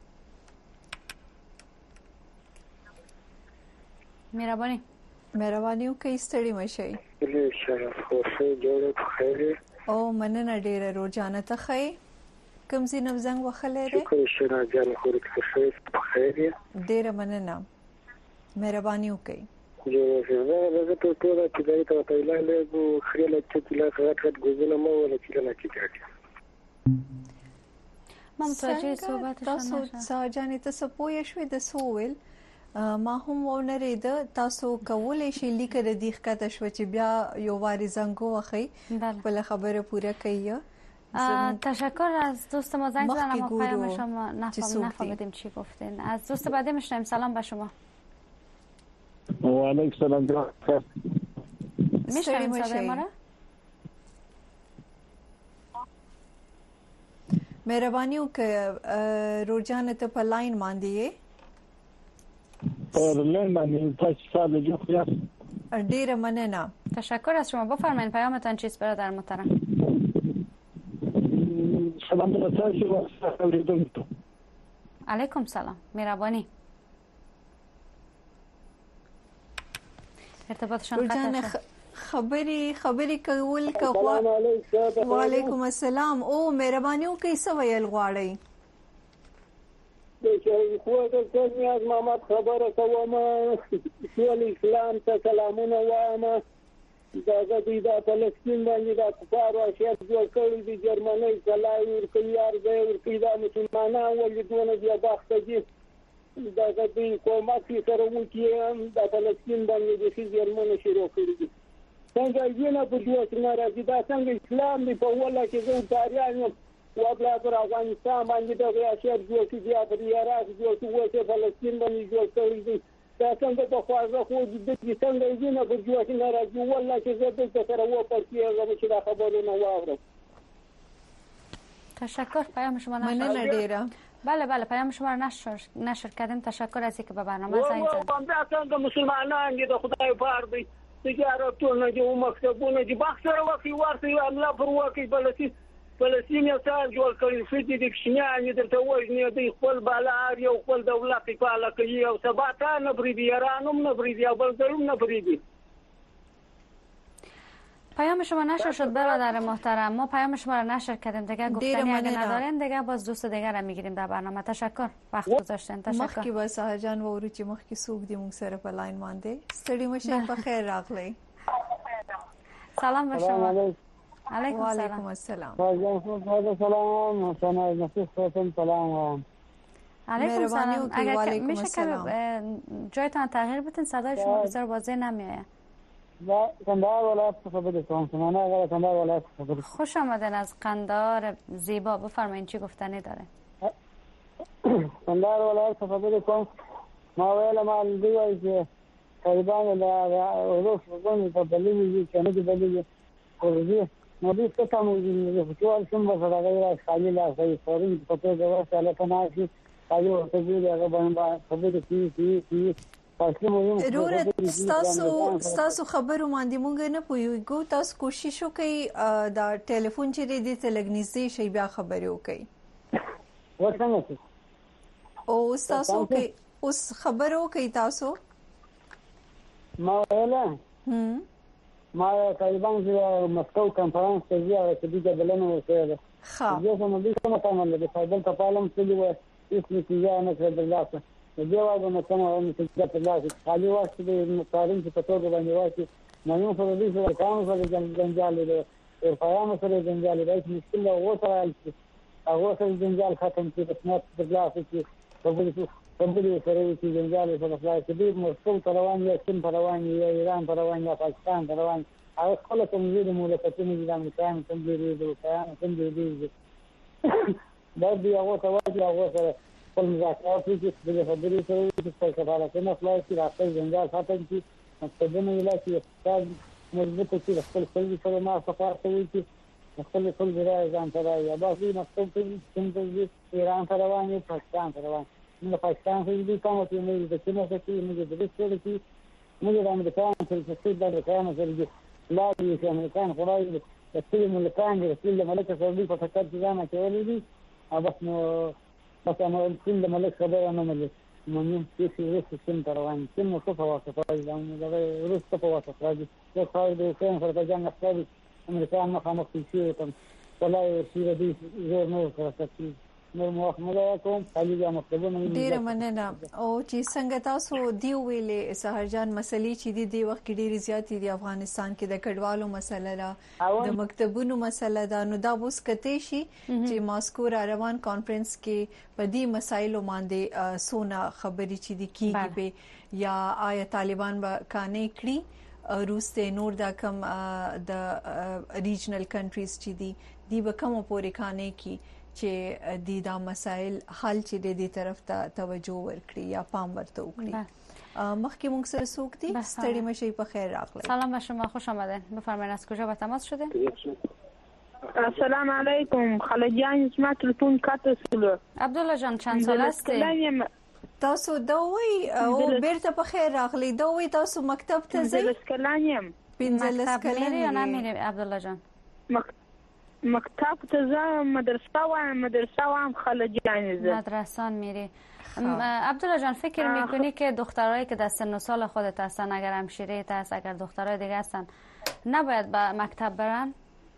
مهرباني وکړئ ستړي مشئ. شرف خوشي جوړه بخیر. او مننه ډیره روزانه ته خی. کوم زینب زنګ وخلې ده؟ شکر شنا جان خورت خوشي بخیر. ډیره مننه. مهرباني وکړئ. زه ته ټول چې دا ته ویل له خریله چې لا غټ ګوزنه مو ولا چې نه کیږي. ممتازه صحبت تاسو ساجانې ته سپوږی شوې د سوول ما هم ورنرید. تاسو کولای شئ لیکه د دې ښکته شو چې بیا یو واری زنګ وخی بل خبره پوره کړئ. تشکر از دوست ما زنگ زدن اما پیام شما نفهمیدیم چی گفتین. از دوست بعدی میشنیم. سلام به شما. و علیکم السلام. میشنیم صدای ما را؟ مهرباني وکړئ روزانه ته په لاین باندې پرلن باندې تاسو ساده جوړ ډیره مننه. تشکر از شما. بفرمایید پیامتان چیست برادر محترم؟ سلام علیکم. علیکم سلام. مهربانی. ارتباطشان قطع شد. خبري کول کوه. وعلیکم السلام. او مهرباني وکړئ څه ویل غواړئ؟ خو د سنیاز محمد خبره کوم ټول اسلام ته سلامونه وایم. دا د فلسطین باندې د کفارو اشیاء جوړ کړي دي. جرمني سلای ورکړي ارزه ورکړي د مسلمانانو ولې دي بخت دي. دا د حکومت سره وکړي د فلسطین باندې د جرمني شروع کړي دي. څنګه یې نه په دوه څنګه دا څنګه اسلام دی په ولا کې زو تاریخ وابلا پر افغانستان باندې د اشیاء جوړ کړي د عراق جوړ کړي فلسطین باندې جوړ کړي دي. دا څنګه په خواږه خو د دې څنګه یې نه په دوه څنګه ولا کې زه د سره و پاتې چې دا خبرونه واورم. تشکر. پیام شما مننه ډیره. بله پیام شما رو نشر کردیم. تشکر از اینکه به برنامه زنگ زدید. څنګه مسلمانان دي د خدای په اړه تجارتونه دي او مکتبونه دي بخسره وکي ورته عمله پر وکي فلسطین یو څار جوړ کړی فدی د کشمیان درته وژنې د خپل بالار یو خپل دولت په کوي او ثبات نه بریدي ایرانم نه بریدي او بلدرم نه بریدي. پیام شما نشر شد برادر محترم. ما پیام شما رو نشر کردیم دیگه. گفتنی اگه ندارین دیگه باز دوست دیگر رو میگیریم در برنامه. تشکر وقت گذاشتین. تشکر. مخکې به سهجان وورو چې مخکې سوق دی مونږ سره په لاین باندې. ستړي مشه په خیر راغلی. سلام به شما. علیکم السلام. سلام. سلام. علیکم سلام. اگر میشه که جایتان تغییر بدین، صدای شما بسیار واضح نمیآید. قندهار ولایت خبر کنم. اگر قندهار ولایت خبر. خوش آمدین از قندهار زیبا. بفرمایید چی گفتنی داره؟ قندهار ولایت خبر کنم. ما ویل مال دیوی که طالبان روح بگونی تا بلیگی که نگی بلیگی خورجی مدیس که تموزی خطوال شم بسر غیر از خالی لحظه فورین خطوه جواز سالتا ناشی خالی ورطگی دیگه باید با خبر کی رورت ستاسو خبرو باندې مونږ نه پوهیږو. تاسو کوشش وکړئ دا ټلیفون چې دی ته لږ نږدې شي بیا خبرې وکړئ. او تاسو کې اوس خبرو کوي تاسو ما ویله ما طالبان چې مسکو کانفرنس ته ځي چې دغه بلنه وکړه. ښه زه هم دې کومه کومه د فایبر په پالم کې دی اسمه کیږي نه کړل دلته دیوازه نو کومه چې په داسې خالي واسطه د مقارن په توګه باندې واسي مې په دې سره کوم سره جنجال دی او پیغام سره جنجال دی چې مشکل او سره هغه سره جنجال ختم شي په نوت د ګلاس کې خبرې سره چې جنجال سره خلاص دي مسکو روان یا چین روان یا ایران روان یا پاکستان روان هغه خپل تنظیم مولکتونه د امریکایانو تنظیم دي او تنظیم دا دی هغه توجه هغه سره خپل مذاکرات کې د خبرې سره چې په سفارتونو خلاص کې راځي جنجال ختم شي مقصدونه ویل چې اقتصاد مضبوط شي خپل سره ما سفارت کوي چې خپل ځای ځان سره یا باندې مقصد چې ایران روان یا پاکستان روان نو پاکستان کې د کومو چې موږ د چینه څخه موږ د دې څه کې موږ د امریکایانو څخه د امریکایانو سره لا دي چې امریکایان خدای د ټول ملکان د ټول ملک سعودي په فکر کې ځان اچولې دي او بس نو بس نو ټول ملک خبره نه ملي نو چې څه څه روان چې نو څه په واسطه راځي دا ورسته په واسطه راځي چې خدای دې څنګه سره ځان خپل امریکایان مخامخ شي ته ولا شي دې زور نو راځي نو موږ کوم خالي مطلبونه ډیر مننه. او چې څنګه تاسو دی ویلې سهرجان مسلې چې دی وخت کې ډېری زیاتې دی افغانستان کې د کډوالو مسله ده د مکتبونو مسله ده. نو دا اوس کته شي چې ماسکو را روان کانفرنس کې په دې مسایلو باندې سونا خبري چې دی کیږي به یا آیا طالبان به کانې کړی روس ته نور دا کم د ریجنل کنټریز چې دی به کوم پورې کانې کی چې د دا مسائل حل چې د دې طرف ته توجه ورکړي یا پام ورته وکړي. مخکې موږ سره څوک دي؟ ستړي مشي په خیر راغلی. سلام به شما، خوش آمدین. بفرمایید از کجا به تماس شدین؟ السلام علیکم. خالجان اسما تلفن کات سلو. عبدالله جان چند سال هستی؟ تاسو دوی او بیرته په خیر راغلی. دوی تاسو مکتب ته ځئ؟ 15 کلن. 15 کلن یا نه عبدالله جان؟ مکتب ته ځم، مدرسه وام خالجان ز مدرسان میری. عبدالله جان فکر میکنی که دخترایی که در سن و سال خودت هستن، اگر همشیره هست، اگر دخترای دیگه هستن، نباید به مکتب برن؟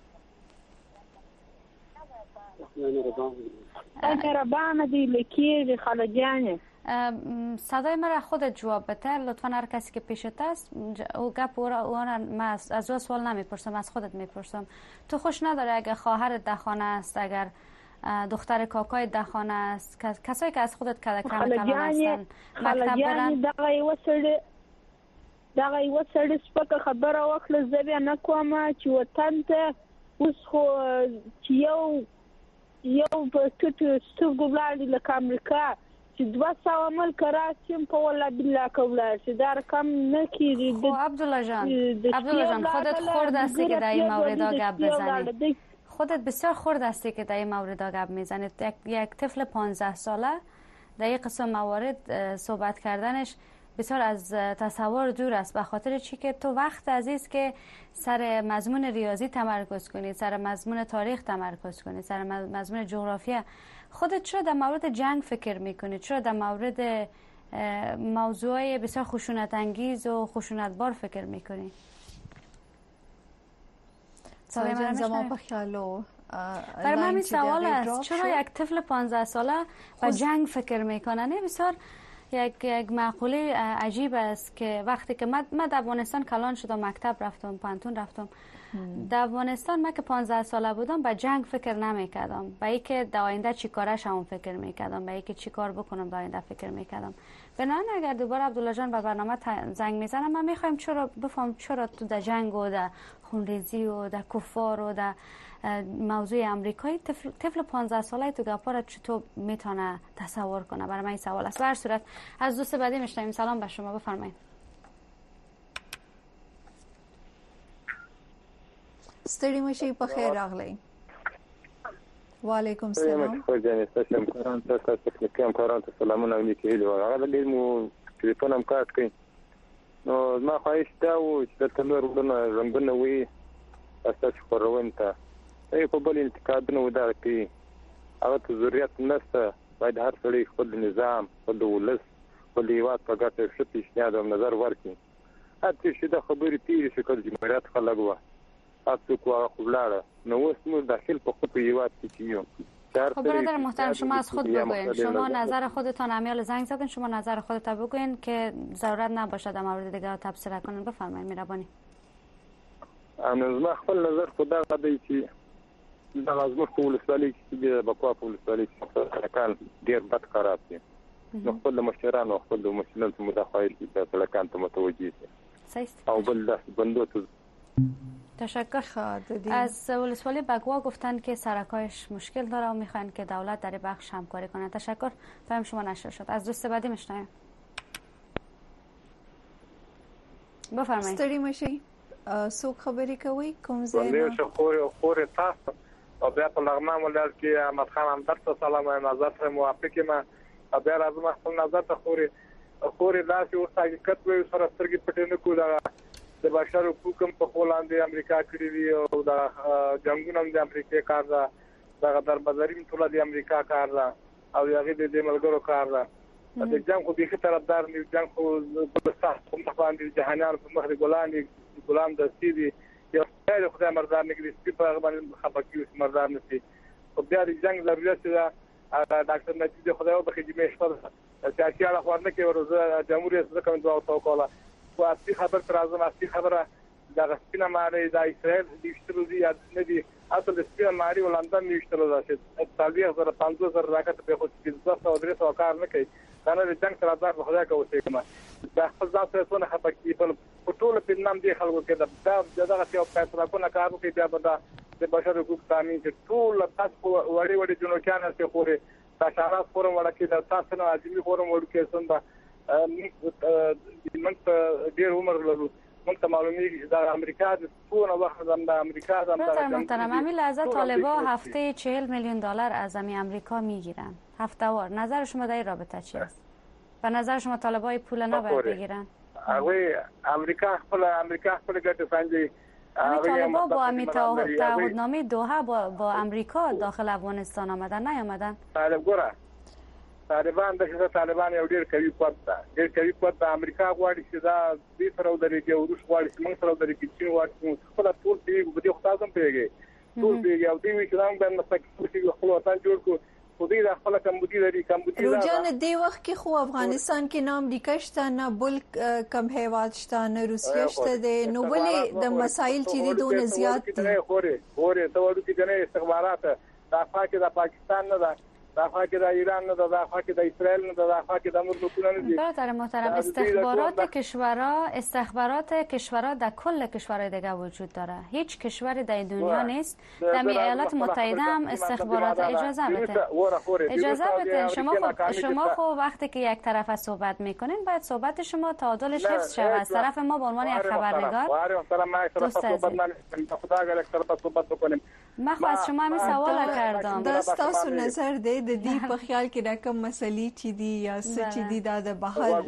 اگر بانه دی لکی خالجان صدای مرا خودت جواب بده لطفا. هر کسی که پیشت است او گپ من از او سوال نمیپرسم، از خودت میپرسم. تو خوش نداره اگر خواهرت در خانه است، اگر دختر کاکای در خانه است، کسایی که از خودت کم کلان هستن مکتب برن؟ دغه یو سړی سپکه خبره وکړه زه بیا نه کوم چې وطن ته اوس خو چې یو په ټوټو سترګو ولاړ لکه امریکا چې 200 ملک راسیم په والله بالله کولا چې دا رقم نه کیږي. خب عبدالله جان خودت خرد هستی که در این مورد گپ بزنی. خودت بسیار خرد هستی که در این مورد گپ میزنی. یک طفل 15 ساله در این قسم موارد صحبت کردنش بسیار از تصور دور است. به خاطر چی که تو وقت عزیز که سر مضمون ریاضی تمرکز کنی، سر مضمون تاریخ تمرکز کنی، سر مضمون جغرافیا، خودت چرا در مورد جنگ فکر میکنی؟ چرا در مورد موضوعی بسیار خشونت انگیز و خشونتبار فکر میکنی؟ سوال زمان په خیالو برای من این سوال است چرا یک طفل 15 ساله به جنگ فکر میکنه؟ نه بسیار یک معقوله عجیب است که وقتی که من در افغانستان کلان شدم، مکتب رفتم، پانتون رفتم، در افغانستان من که 15 ساله بودم به جنگ فکر نمیکردم، به اینکه در آینده چی کارش هم فکر میکردم، به اینکه چی کار بکنم در آینده فکر میکردم. بنابراین اگر دوباره عبدالله جان به برنامه زنگ میزنم، من میخوایم چرا بفهم چرا تو در جنگ و در خونریزی و در کفار و در موضوع امریکایی طفل 15 ساله تو گپا چطور میتونه تصور کنه؟ برای من این سوال است. به هر صورت از دوست بعدی میشنویم. سلام به شما، بفرمایید. ستړي مشي په خیر راغلی. وعلیکم السلام. خو جانې تاسو کاران تاسو تکنیکي کاران ته سلامونه ولیکي. هغه د مو ټلیفون هم کار کوي. نو ما خواهش دا و چې د تنور ولونه رنگونه وي تاسو خبرونه ته ای په بل انتقادونه ودا کوي. هغه ته ضرورت نشته. باید هر څړي خپل نظام خپل ولس خپل هیواد په ګټه شي پیشنهاد او نظر ورکړي. اته چې د خبرې تیری شي کول جمهوریت خلک و تاسو کو خپلاړه نو اوس موږ داخل په خپل هیواد کې یو. خب برادر محترم، شما از خود بگوین، شما نظر خودتان امیال زنگ زدن، شما نظر خودتان بگوین که ضرورت نباشه در مورد دیگه تبصره کنین. بفرمایید مهربانی. انا خپل نظر خدا غدی چې دا لازم په ولسوالۍ کې د بقوا په ولسوالۍ کې کار ډیر بد خراب دي. نو خپل مشرانو خپل مسلمان مداخله د سړکان ته متوجي دي او بل داس بندو ته. تشکر. از ولسوالی بگوا گفتن که سرکایش مشکل داره و میخوان که دولت در بخش همکاری کنه. تشکر. فهم شما نشر شد. از دوست بعدی میشنویم. بفرمایید. ستړي مشي. څوک خبرې کوي؟ کوم ځای نه؟ خور تاسو او بیا په لغمان ولایت کې احمد خان هم درته سلام وایم. نظر سره موافق یم. بیا راځم خپل نظر ته خوري داسې اوس حقیقت وي سره سترګې پټې نه کوله. د بشر حقوقم په هولنډ امریکا کړی دی او د جنگونو د امریکا کار ده. دا دربدریم ټول د امریکا کار ده او هغه د ملګرو کار ده. د جنگ خو به طرفدار نه جنگ خو په تاسو په باندې جهانيان په مخ د ګلان د سیدي یو څه خدای مردار نه کړی سپي په باندې خپکیو مردار نه سي. او بیا د جنگ ضرورت ده. ډاکټر نجیب خدای او بخې جمعې شپه سیاسي اړه خورنه کې ورزه جمهوریت څخه کوم دعا توکولا. خو اصلي خبر تر ازم اصلي خبره د سپینه ماری د اسرائیل د اشترو دي نه دي. اصل د سپینه ماری ولندن د اشترو ده چې تاریخ زره 5000 راکټ په خو چې 200 کار نه کوي. دا نه د جنگ سره د خدای کوي کومه دا خپل ځان څونه خپکی په ټول په نام دي خلکو کې دا دغه یو فیصله کو نه کارو کې بیا به د بشر حقوق تامین چې ټول تاسو وړي جنوکان څخه خوري تاسو فورم ورکې د تاسو نه عظیمي فورم ورکې څنګه موږ ډیر عمر لرو. موږ ته معلومیږي د امریکا د ټول وخت د امریکا د محترم همین لحظه طالبا هفته 40 میلیون دلار از امریکا میگیرن هفته‌وار. نظر شما در این رابطه چی است؟ به نظر شما طالبای پول نباید بگیرن؟ هغه امریکا خپل ګټه سنجي. طالبا با امی تعهدنامه دوحه با امریکا داخل افغانستان آمدن نیامدن؟ طالبان د طالبان یو ډیر کوي قوت د امریکا غواړي چې دا د سره درېږي او روس غواړي چې موږ سره درېږي چې غواړي خپل ټول دی په دې خاطر هم پیږي ټول دی یو دی چې موږ باندې مستقیم خپل وطن جوړ کو. خو دې د خپل کمبودي لري کمبودي روجان دی وخت کې خو افغانستان کې نام لیکشته نه بل کم هیواد شته نه روسیه شته د نو ولې د مسایل چې دي دونه زیات دي. خوري ته ورته کې نه استخبارات د افاق د پاکستان نه ده د افاق د ایران نه ده د افاق د اسرائیل نه ده د افاق د امور نه دي. برادر محترم استخبارات کشورها در کل کشورهای دیگه وجود داره. هیچ کشوری در دنیا نیست در ایالات متحده هم استخبارات اجازه بده. شما خو وقتی که یک طرف صحبت میکنین باید صحبت شما تعادلش حفظ شه. از طرف ما به عنوان یک خبرنگار دوست ما خو از شما همین سوال کردم. داستاسو نظر دی د دې په خیال کې دا کوم مسلې چې دي یا څه چې دي دا د بهر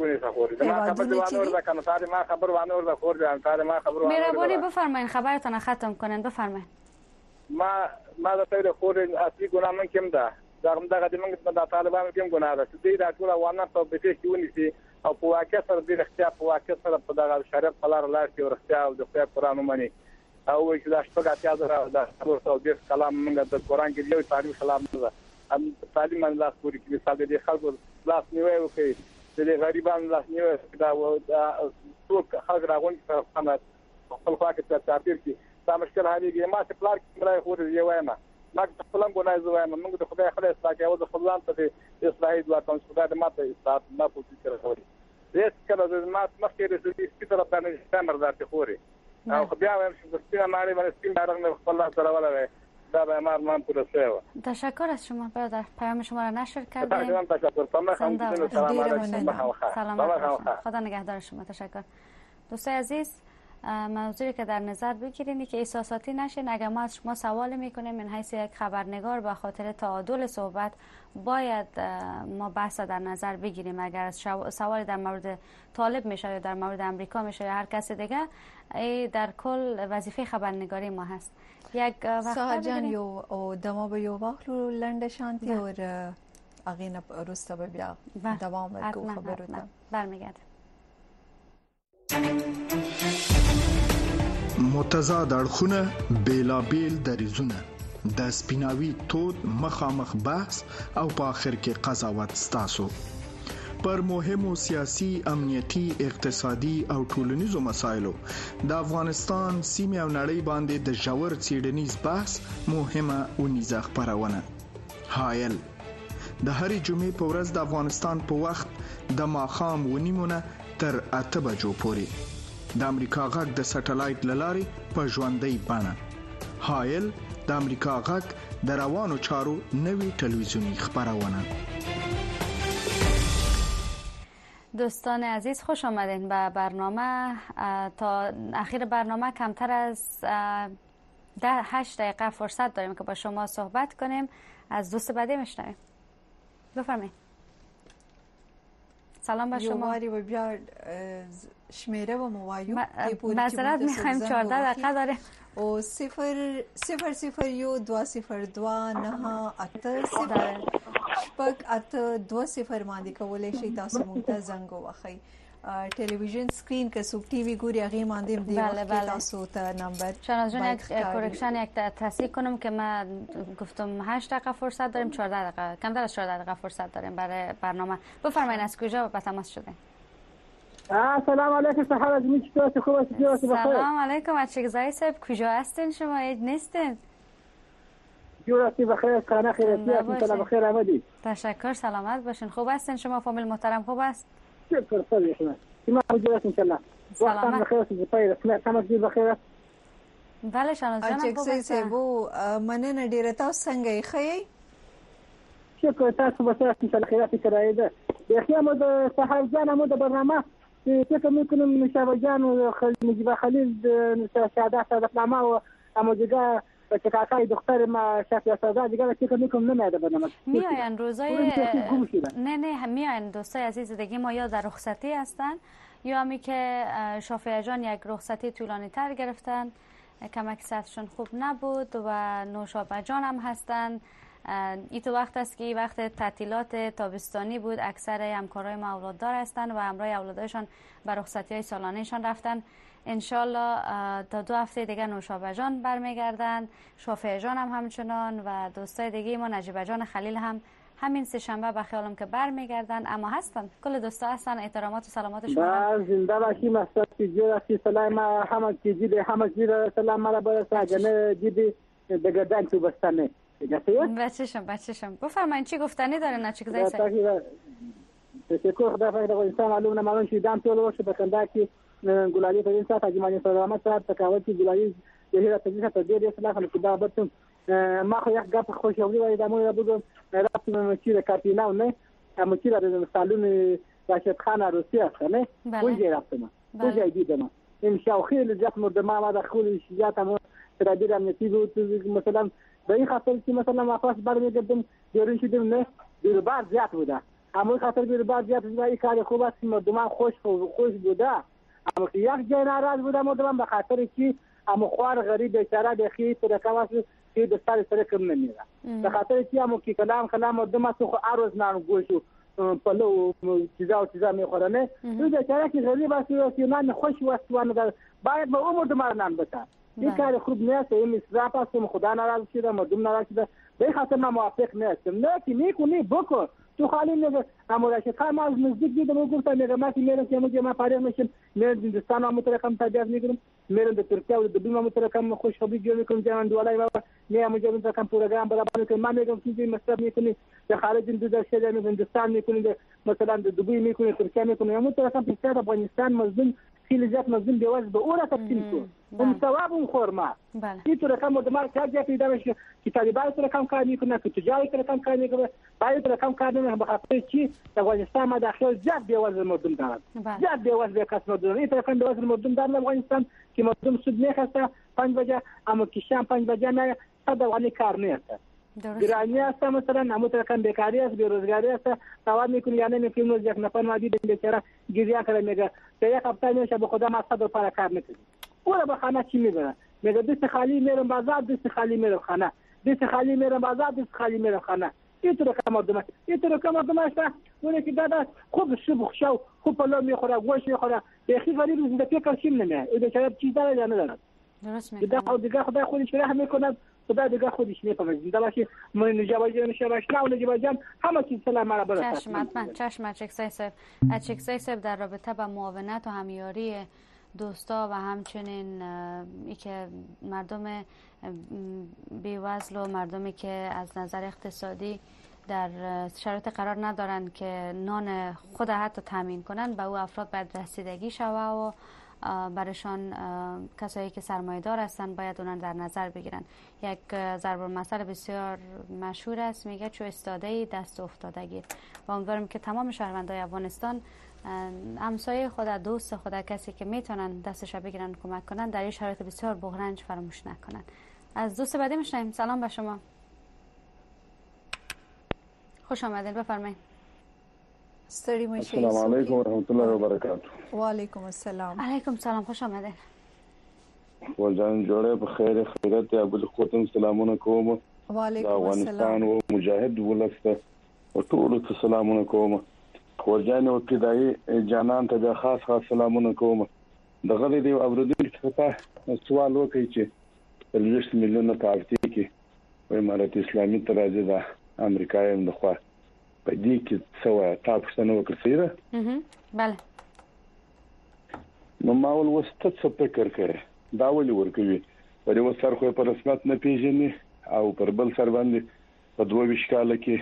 مهربانی بفرمایید خبرتون ختم کنین. بفرمایید. ما د تیر خور اصلي ګناه من کوم ده دغه د موږ د طالبانو کوم ګناه ده چې دا ټول وانه په بيته کې ونیسي او په واقع سره د اختیار په واقع سره په دغه شریعت په لار لاړ شي او اختیار او د خدای قرآن ومني او چې دا شپږ اتیا زره د څلور د کلام موږ د قرآن کې یو تعلیم کلام ده. ام تعلیم من لاس پوری کې مثال د خلکو لاس نیوي وکړي د غریبانو لاس نیوي دا ټول خلک راغون سره خپل خپل خواږه ته تعبیر کې دا مشکل حلېږي. ما چې پلار کې مرای خور یې وایم ما ته خپل ګناه زه وایم موږ د خدای خدای اصلاح کوو د خپل ځان ته اصلاحي دعا کوم چې خدای دې ماته اصلاح ما پوښتنه کوي. هیڅ کله د ما مخکې رسېږي سپیډ باندې ستامر ذاتي خوري او خو بیا وایم چې د سپیډ ماړي باندې سپیډ رنګ خپل الله سره ولوي دا به ما من پوره شوه. تشکر از شما برادر، پیام شما را نشر کردیم. تشکر. سلام. خدا نگهدار شما. تشکر. دوستای عزیز، موضوعی که در نظر بگیریم که احساساتی نشین. اگر ما از شما سوال میکنیم من حیث یک خبرنگار به خاطر تعادل صحبت باید ما بحث در نظر بگیریم. اگر سوال در مورد طالب میشه یا در مورد امریکا میشه یا هر کس دیگه، در کل وظیفه خبرنگاری ما هست. یک سهر جان یو دما به یو واخلو لنډه شانتی او اغینه روسته به بیا دوام ورکو خبرو ته برمیگرده. متضاد اړخونه بیلابیل دریزونه د سپیناوي تود مخامخ بحث او په آخر کې قضاوت ستاسو پر مهمو سیاسي، امنیتي، اقتصادي او ټولنیزو مسایلو د افغانستان سیمه او نړۍ باندې د ژور څېړنیز بحث مهمه اونیزه خبرونه. حایل د هرې جمعې په ورځ د افغانستان په وخت د ماښام ونیمونه تر 8 بجو پورې د امریکا غږ د سټلایټ للارې په ژوندۍ بڼه. حایل د امریکا غږ د روانو چارو نوې ټلویزیونی خبرونه. دوستان عزیز خوش آمدین به برنامه. تا اخیر برنامه کمتر از 8 دقیقه فرصت داریم که با شما صحبت کنیم. از دوست بعدی میشنویم. بفرمایید. سلام به شما. یواری و بیا شمیره و موایو معذرت میخوایم 14 دقیقه داریم. او 0002298 پک اته 20 باندې کولای شي تاسو مونږ ته زنګ ووهئ. تلویزیون سکرین که سوب تی وی ګوري هغه باندې دی وخت تاسو ته نمبر شناز جان یک کورکشن یک تصحیح کنم که من گفتم 8 دقیقه فرصت داریم، 14 دقیقه کمتر از 14 دقیقه فرصت داریم برای برنامه. بفرمایید از کجا به تماس شدین؟ سلام علیکم. سحر از می چطور خوب هستید؟ سلام علیکم. از چگزایی صاحب کجا هستین شما؟ اید نیستین؟ جورتی بخیر، خانه خیرتی هستین. سلام بخیر آمدید. تشکر. سلامت باشین. خوب هستین شما؟ فامیل محترم خوب است؟ شکر خدا شما. شما خوب هستین ان شاء الله. وقتتون بخیر است. بخیر. سلامت بخیر. بله شناز جان خوب است. بو مننه ډیره تاسو څنګه یې؟ شکر تاسو بخیر ان شاء الله. خیرات کرایه ده. بخیر مو د سحر جان مو د برنامه فکر میکنم مشابه جان و مجیبه خلیل سعادت سلامه و اما دیگه چکاکای دختر ما شفیع ساده دیگه فکر میکنم نمیاد برنامه. میاین روزای نه میاین دوستای عزیز دیگه ما یا در رخصتی هستن یا همی که شفیع جان یک رخصتی طولانی تر گرفتن، کمک صحتشون خوب نبود و نوشابه جان هم هستن. این تو وقت است که وقت تعطیلات تابستانی بود. اکثر همکارای ما اولاددار هستن و همراه اولادایشان به رخصتی‌های سالانه‌شان رفتن. انشالله تا 2 هفته دیگه نوشابه جان برمیگردن، شافعی جان هم همچنان و دوستای دیگه ما نجیبه جان خلیل هم همین سه شنبه به خیالم که برمیگردن. اما هستن کل دوستا هستن. احترامات و سلامات شما. زنده باشیم. استاد جوری سلام همه چیزی همه چیز سلام مرا برسه جنه دیدی بگردن تو بستنه. بچه‌شم بفرمایید چی گفتنی داره نچگزای سر تشکر خدا فقط انسان معلومه معلوم شدم تو لوش بکنده که گلایی په دې ساعت اجماعي سلامت صاحب تکاوت ګلایي د هیله تدریس ته ډیر اصلاح نه کړه. برتم ما خو یک غپ خوشحالي وای د مو بګم راتم چې د کاپینا نه هم چې د سالون راشد خان روسیه نه وځي راځم وځي دیدم ان شاء الله خیلی زیات مرده ما دخول شجاعت مو تر دې امنیتي مثلا به این خاطر که مثلا واپس برمیگردم دیرین شدیم نه بیربار زیاد بوده. اما خاطر بیربار زیاد بوده. این کار خوب است. مردمان خوش بوده. اما یک جای ناراض بوده مردمان به خاطر که اما خوار غریب بیچاره بخی تو رکواس که دستار سر کم نمیره. به خاطر که اما که کلام مردمان تو خو عروض نان گوشو پلو چیزا میخوره نه. تو بیچاره که غریب است که نان خوش وستوانه باید به اون مردمان نان بده. این کار خوب نیست. این اسراف است. خدا ناراض شده، مردم ناراض شده. به خاطر ما موافق نیستم. نه که میکنی بکن تو خالی میگه اما رشید خان ما از نزدیک دیدم گفتم میگه ما که میرم که ما فارغ میشیم میرم هندوستان هم مترکم تجارت میکنم میرم به ترکیه و دبی هم مترکم خوشخبری جور میکنم جان دولای ما میام اونجا مترکم پروگرام برابر میکنم من میگم که مصرف میکنی در خارج دو هندوستان میکنی مثلا دبی میکنی ترکیه میکنی مترکم پیشتر افغانستان مزدون خیلی زیاد مزدون بیواز به اون تقسیم شد اون ثواب اون خورما این تو رقم مدمر کار پیدا میشه که طالبان تو رقم کار میکنه که تجاری تو رقم کار میکنه باید رقم کار نمیکنه به خاطر چی افغانستان ما داخل زیاد بیواز مردم دارد زیاد بیواز به کس مردم این رقم بیواز مردم دارد افغانستان که مردم سود میخسته 5 بجه اما که شام 5 بجه نه صد افغانی کار میکنه گرانی است مثلا نمود رقم بیکاری است بیروزگاری است ثواب میکنه یعنی میکنه یک نفر ما دیدیم بیچاره گریه کرده میگه که یک هفته میشه به خدا ما 100 روپیه کار میکنه اون به خانه چی میبره میگه دست خالی میرم بازار دست خالی میرم خانه دست خالی میرم بازار دست خالی میرم خانه این تو رقم مردم این تو رقم مردم است اون که دادا خوب شب خشاو خوب پلو میخوره گوش میخوره یخی غریب زندگی کارشیم نمیه این بیچاره چیز داره یا نداره درست میگه دیگه خدا خودش رحم میکنه خدا دیگه خودش میفهمه زنده باشی من نجاباجان شباشنا و نجاباجان همه چیز سلام مرا برسه چشم چکسای سب در رابطه با معاونت و همیاری دوستا و همچنین ای که مردم بی‌وزل و مردمی که از نظر اقتصادی در شرایط قرار ندارن که نان خود حتی تامین کنن به او افراد باید رسیدگی شوه و برشان کسایی که سرمایه‌دار هستن باید اونان در نظر بگیرن. یک ضرب المثل بسیار مشهور است میگه چو استاده دست افتاده گیر و امیدوارم که تمام شهروندان افغانستان همسایه خود دوست خود کسی که میتونن دستش بگیرن کمک کنن در این شرایط بسیار بحرانج فراموش نکنن. از دوست بعدی میشنیم. سلام به شما، خوش آمدید، بفرمایید. ستړي مشه. السلام علیکم ورحمت الله وبرکاته. و علیکم السلام. علیکم سلام، خوش آمدید. ولجان جوړه په خیر خیرت یا بل قوتم سلامونه کوم. و علیکم السلام. افغانستان او مجاهد ولسته او ټول ته سلامونه کوم. ورجان او ابتدایي جانان ته خاص سلامونه کوم. دغه دی اوریدل څه سوال وکړي چې 30 میلیونه پارتي کې وای امارت اسلامي ترازه ده امریکایي مخه په دې کې څو تاسو نه وکړئ. بله. نو ماول وسته څه فکر کړي دا ولي ورکوي په دې وسر خو په رسمیت نه پیژني او پر بل سر باندې په 22 کال کې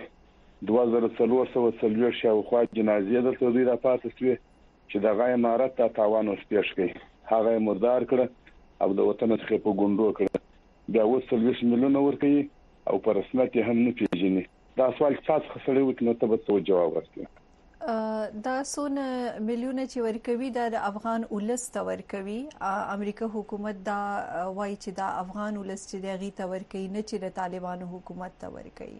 2400 شاو خو جنازې د توګه را پاتې شوې چې د غای امارت ته تاوان وسپېښ کړي هغه مردار کړ او د وطن څخه په ګوندو کړ بیا وسل 20 میلیونه ورکړي او پر رسمیت هم نه پیژني. دا سوال تاسو خسرې وکړو ته به جواب ورکړئ. دا سونه میلیونه چې ورکوي د افغان ولس ته ورکوي. امریکا حکومت دا وایي چې دا افغان ولس چې دغه ته ورکوي نه چې د طالبانو حکومت ته ورکوي.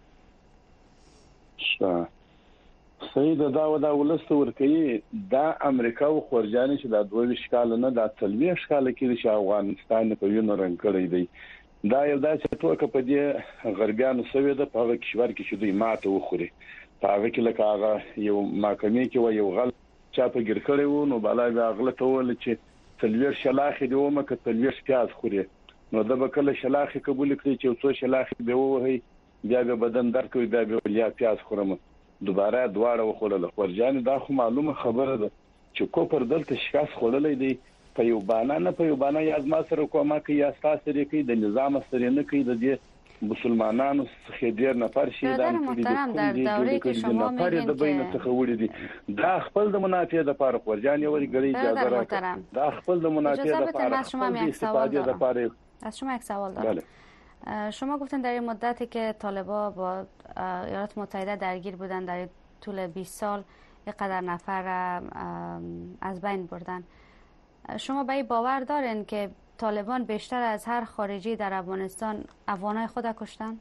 صحیح دا ولس ته ورکوي. دا امریکا او خورجاني چې د 22 کال نه د 30 کال کې چې افغانستان په یو رنګ کړی دی. دا یو داسې ټوکه په دې غربیانو سوي ده په هغه کشور کې چې دوی ماته وخوري. هغه کې لکه هغه یو محکمې کې و یو غل چا په ګر کړی و نو بالا بیا غل ته ول چې تلویر شلاخي دی و مکه تلویر پیاز خوري نو د بکله شلاخي قبول کړی چې څو شلاخي به وهي بیا به بدن درد کوي بیا به یا پیاز خورم دوباره دواړه وخورل. ورجان دا خو معلومه خبره ده چې کو پر دلته شکاس خورلې دی په یو بانا نه په یو بانا یا از ما سره کومه کې یا تاسو لري کې د نظام سره نه کې د دې مسلمانانو څخه ډیر نفر شي دا محترم در دوره کې شما میگین د بین څخه وړي دي دا خپل د منافع لپاره ورجان یو غړي اجازه راکړه دا خپل د منافع لپاره از شما یک سوال دارم. شما گفتن در این مدتی که طالبا با ایالات متحده درگیر بودن در طول 20 سال یک قدر نفر از بین بردن. شما به این باور دارین که طالبان بیشتر از هر خارجی در افغانستان افغانای خود کشتن؟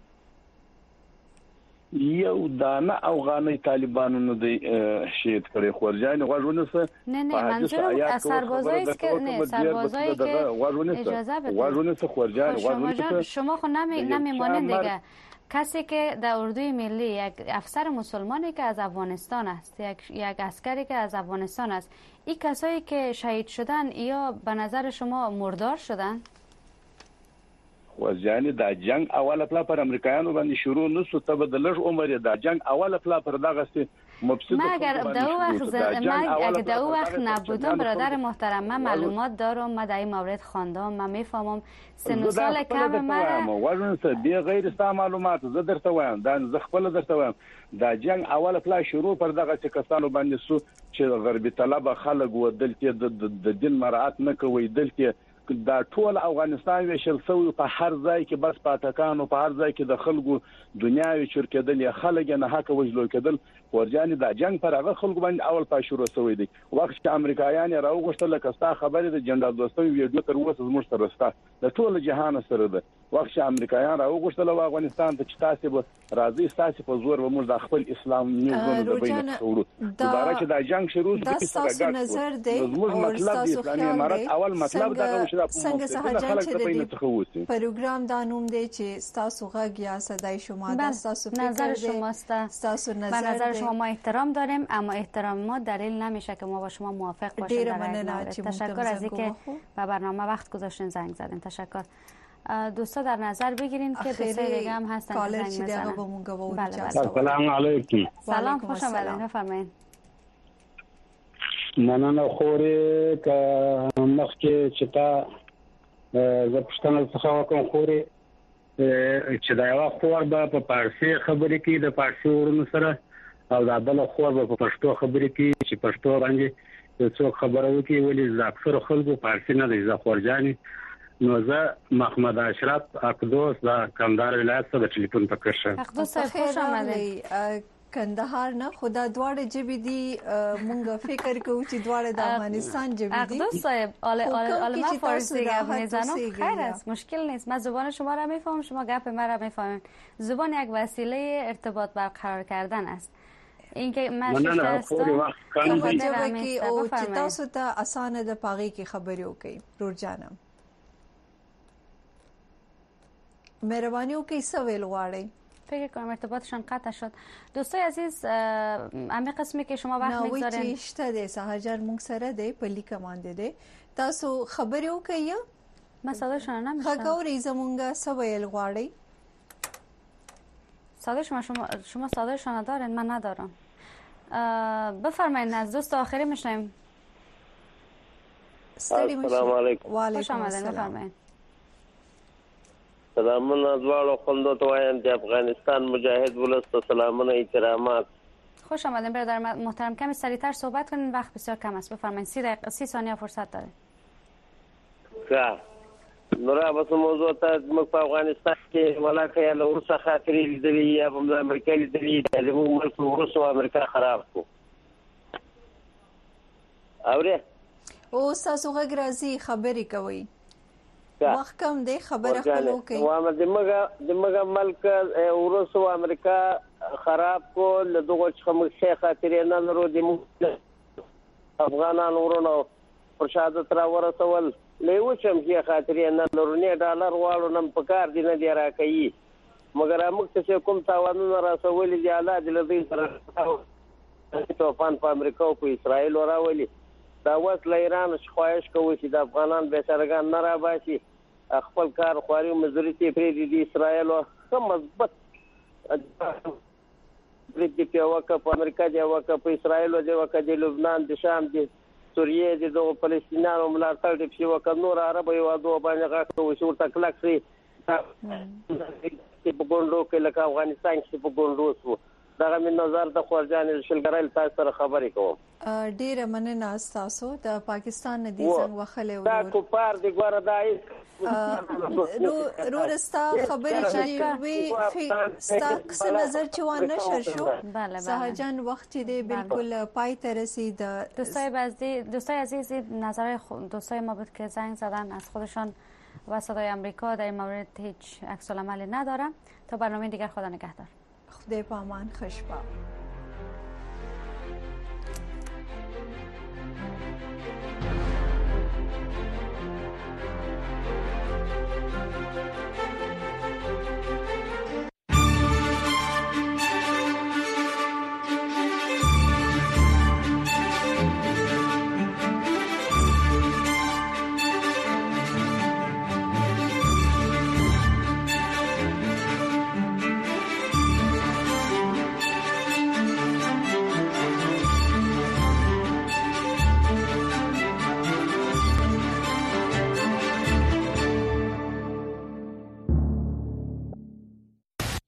یو دانه افغانی طالبانو نه دی شهید کړي خورجان غوړونه سره نه منظورم از سربازایی است که نه سربازایی که اجازه بده غوړونه سره خورجان شما خو نمیمانید دیگه. کسی که در اردوی ملی یک افسر مسلمانی که از افغانستان است یک عسکری که از افغانستان است این کسایی که شهید شدن یا به نظر شما مردار شدن؟ ورجاني دا جنگ اوله پلا پر امریکایانو باندې شروع نسو ته بدلش عمر دا جنگ اوله پلا پر دغه سي مفسد ما اگر در وقت نبودم برادر محترم من معلومات دارم، من در این مورد خواندم، من میفهمم سن و سال کم مرا وزن بی غیر ستا معلومات زه درته وایم دا زه خپل درته وایم دا جنگ اوله پلا شروع پر دغه کسانو باندې سو چې غربي طلبه خلک و دلته د دین مراعات نه کوي دلته دا ټول افغانستان ویشل سوی په هر ځای کې بس پاتکانو په هر ځای کې د خلکو دنیاوي چرکېدل خلک نه حق وجلو کېدل ورجاني دا جنگ پر هغه خلکو باندې اول پای شروع شوی دی وخت چې امریکایان راوغښتل کستا خبره د جنرال دوستم ویډیو تر اوسه زموږ سره ستا د ټول جهان سره ده وخت چې امریکایان راوغښتل افغانستان ته چې تاسو به راځي تاسو په زور ومر د خپل اسلام نیوزونه د بین څورو دوباره چې دا جنگ شروع شي تاسو نظر دی زموږ مطلب دی اسلامي امارات اول مطلب دا څنګه سهجان چې د پروګرام دا نوم دی چې تاسو غږ یا صدای شما دا تاسو نظر شماست تاسو نظر شما ما احترام داریم اما احترام ما دلیل نمیشه که ما با شما موافق باشیم در این مورد. تشکر از اینکه به برنامه وقت گذاشتین زنگ زدین. تشکر. دوستا در نظر بگیرین که دوستای دیگه هم هستن که زنگ بزنن. سلام علیکم. سلام خوش آمدید بفرمایید. مننه خوري که مخکې چې تا زه پوښتنه څه وکړم خوري چې دا یو خور به په فارسي خبرې کوي د فارسي ورونو سره او دا بل خور به په پښتو خبرې کوي چې پښتو باندې څوک خبره وکړي ولې ز اکثر خلکو فارسي نه دی ز خورجاني نو زه محمد اشرف اقدوس د کندهار ولایت څخه د ټلیفون په کرشه اقدوس خوش آمدید. کندهار نه خدا دواړه جبې دي مونږ فکر کوو چې دواړه د افغانستان جبې دي. اقدوس صاحب آل ما فارسی گپ میزنم خیر است مشکل نیست من زبان شما را میفهمم شما گپ من را میفهمید. زبان یک وسیله ارتباط برقرار کردن است. اینکه من هستم که او چې تاسو ته اسانه د پاغي کې خبرې وکړي رور جانم مهرباني وکړئ سوال غواړئ. فکر کنم ارتباطشان قطع شد. دوستای عزیز همه قسمی که شما وقت می‌گذارین نوې چشته ده سهجان مونږ سره ده په لیکه باندې ده تاسو خبرې وکړئ ما صداشون نمیشنم. خګوري زمونږه سوال غواړئ. صدای شما صدایشان دارین من ندارم. بفرمایید از دوست آخری میشنیم. السلام علیکم. و علیکم السلام. بفرمایید. سلامونه دواړو خوندو ته وایم د افغانستان مجاهد ولست سلامونه احترامات. خوش آمدین برادر محترم کمی سریعتر صحبت کنین وقت بسیار کم است بفرمایید 30 ثانیه فرصت داره. ښه نورا بس موضوع ته موږ په افغانستان کې ولاکه له ورسره خاطرې لیدلې یا په امریکا لیدلې د موږ ملک ورسره امریکا خراب کو اوره او تاسو غږ راځي خبرې کوي وخت کم دی خبره خپلو کوي وامه دمغه ملک ورسره امریکا خراب کو له دغه څخه شیخ خاطرې نه لرو د افغانان ورونو پرشاد تر ورسول لیو چم کې خاطرې نه لرو نه ډالر واړو نن په کار دي نه دی راکې مګر موږ ته کوم تاوانونه راسول دي الله دې لدی سره توفان په امریکا او په اسرائیل راولي دا وسله ایران خواهش کوي چې د افغانان به سرګان نه را باسي خپل کار خواري مزوري ته پری دي اسرائیل او کوم مثبت پرې دی وکه په امریکا دی وکه په اسرائیل دی وکه د لبنان د شام دی سوریه د دوه فلسطینیانو ملاتړ دی چې وکه نور عرب یو دوه باندې غاښو شو تکلک سي په ګوندو کې لکه افغانستان کې په ګوندو سو دا من نظر د خورجان شلګرل تاسو سره خبرې کوم ډیره مننه تاسو د پاکستان ندي څنګه وخلې دا کوپار دی ګوره دای رورستا خبرې چې وی ستاسو نظر چوان نشر شو سهجان وقت دی بالکل پای ته رسید. دوستای عزیز نظر دوستای ما بود که زنگ زدن از خودشان و صدای آمریکا در این مورد هیچ عکس العملی ندارم. تا برنامه دیگر خدا نگهدار. خدای پامان خوشبخت.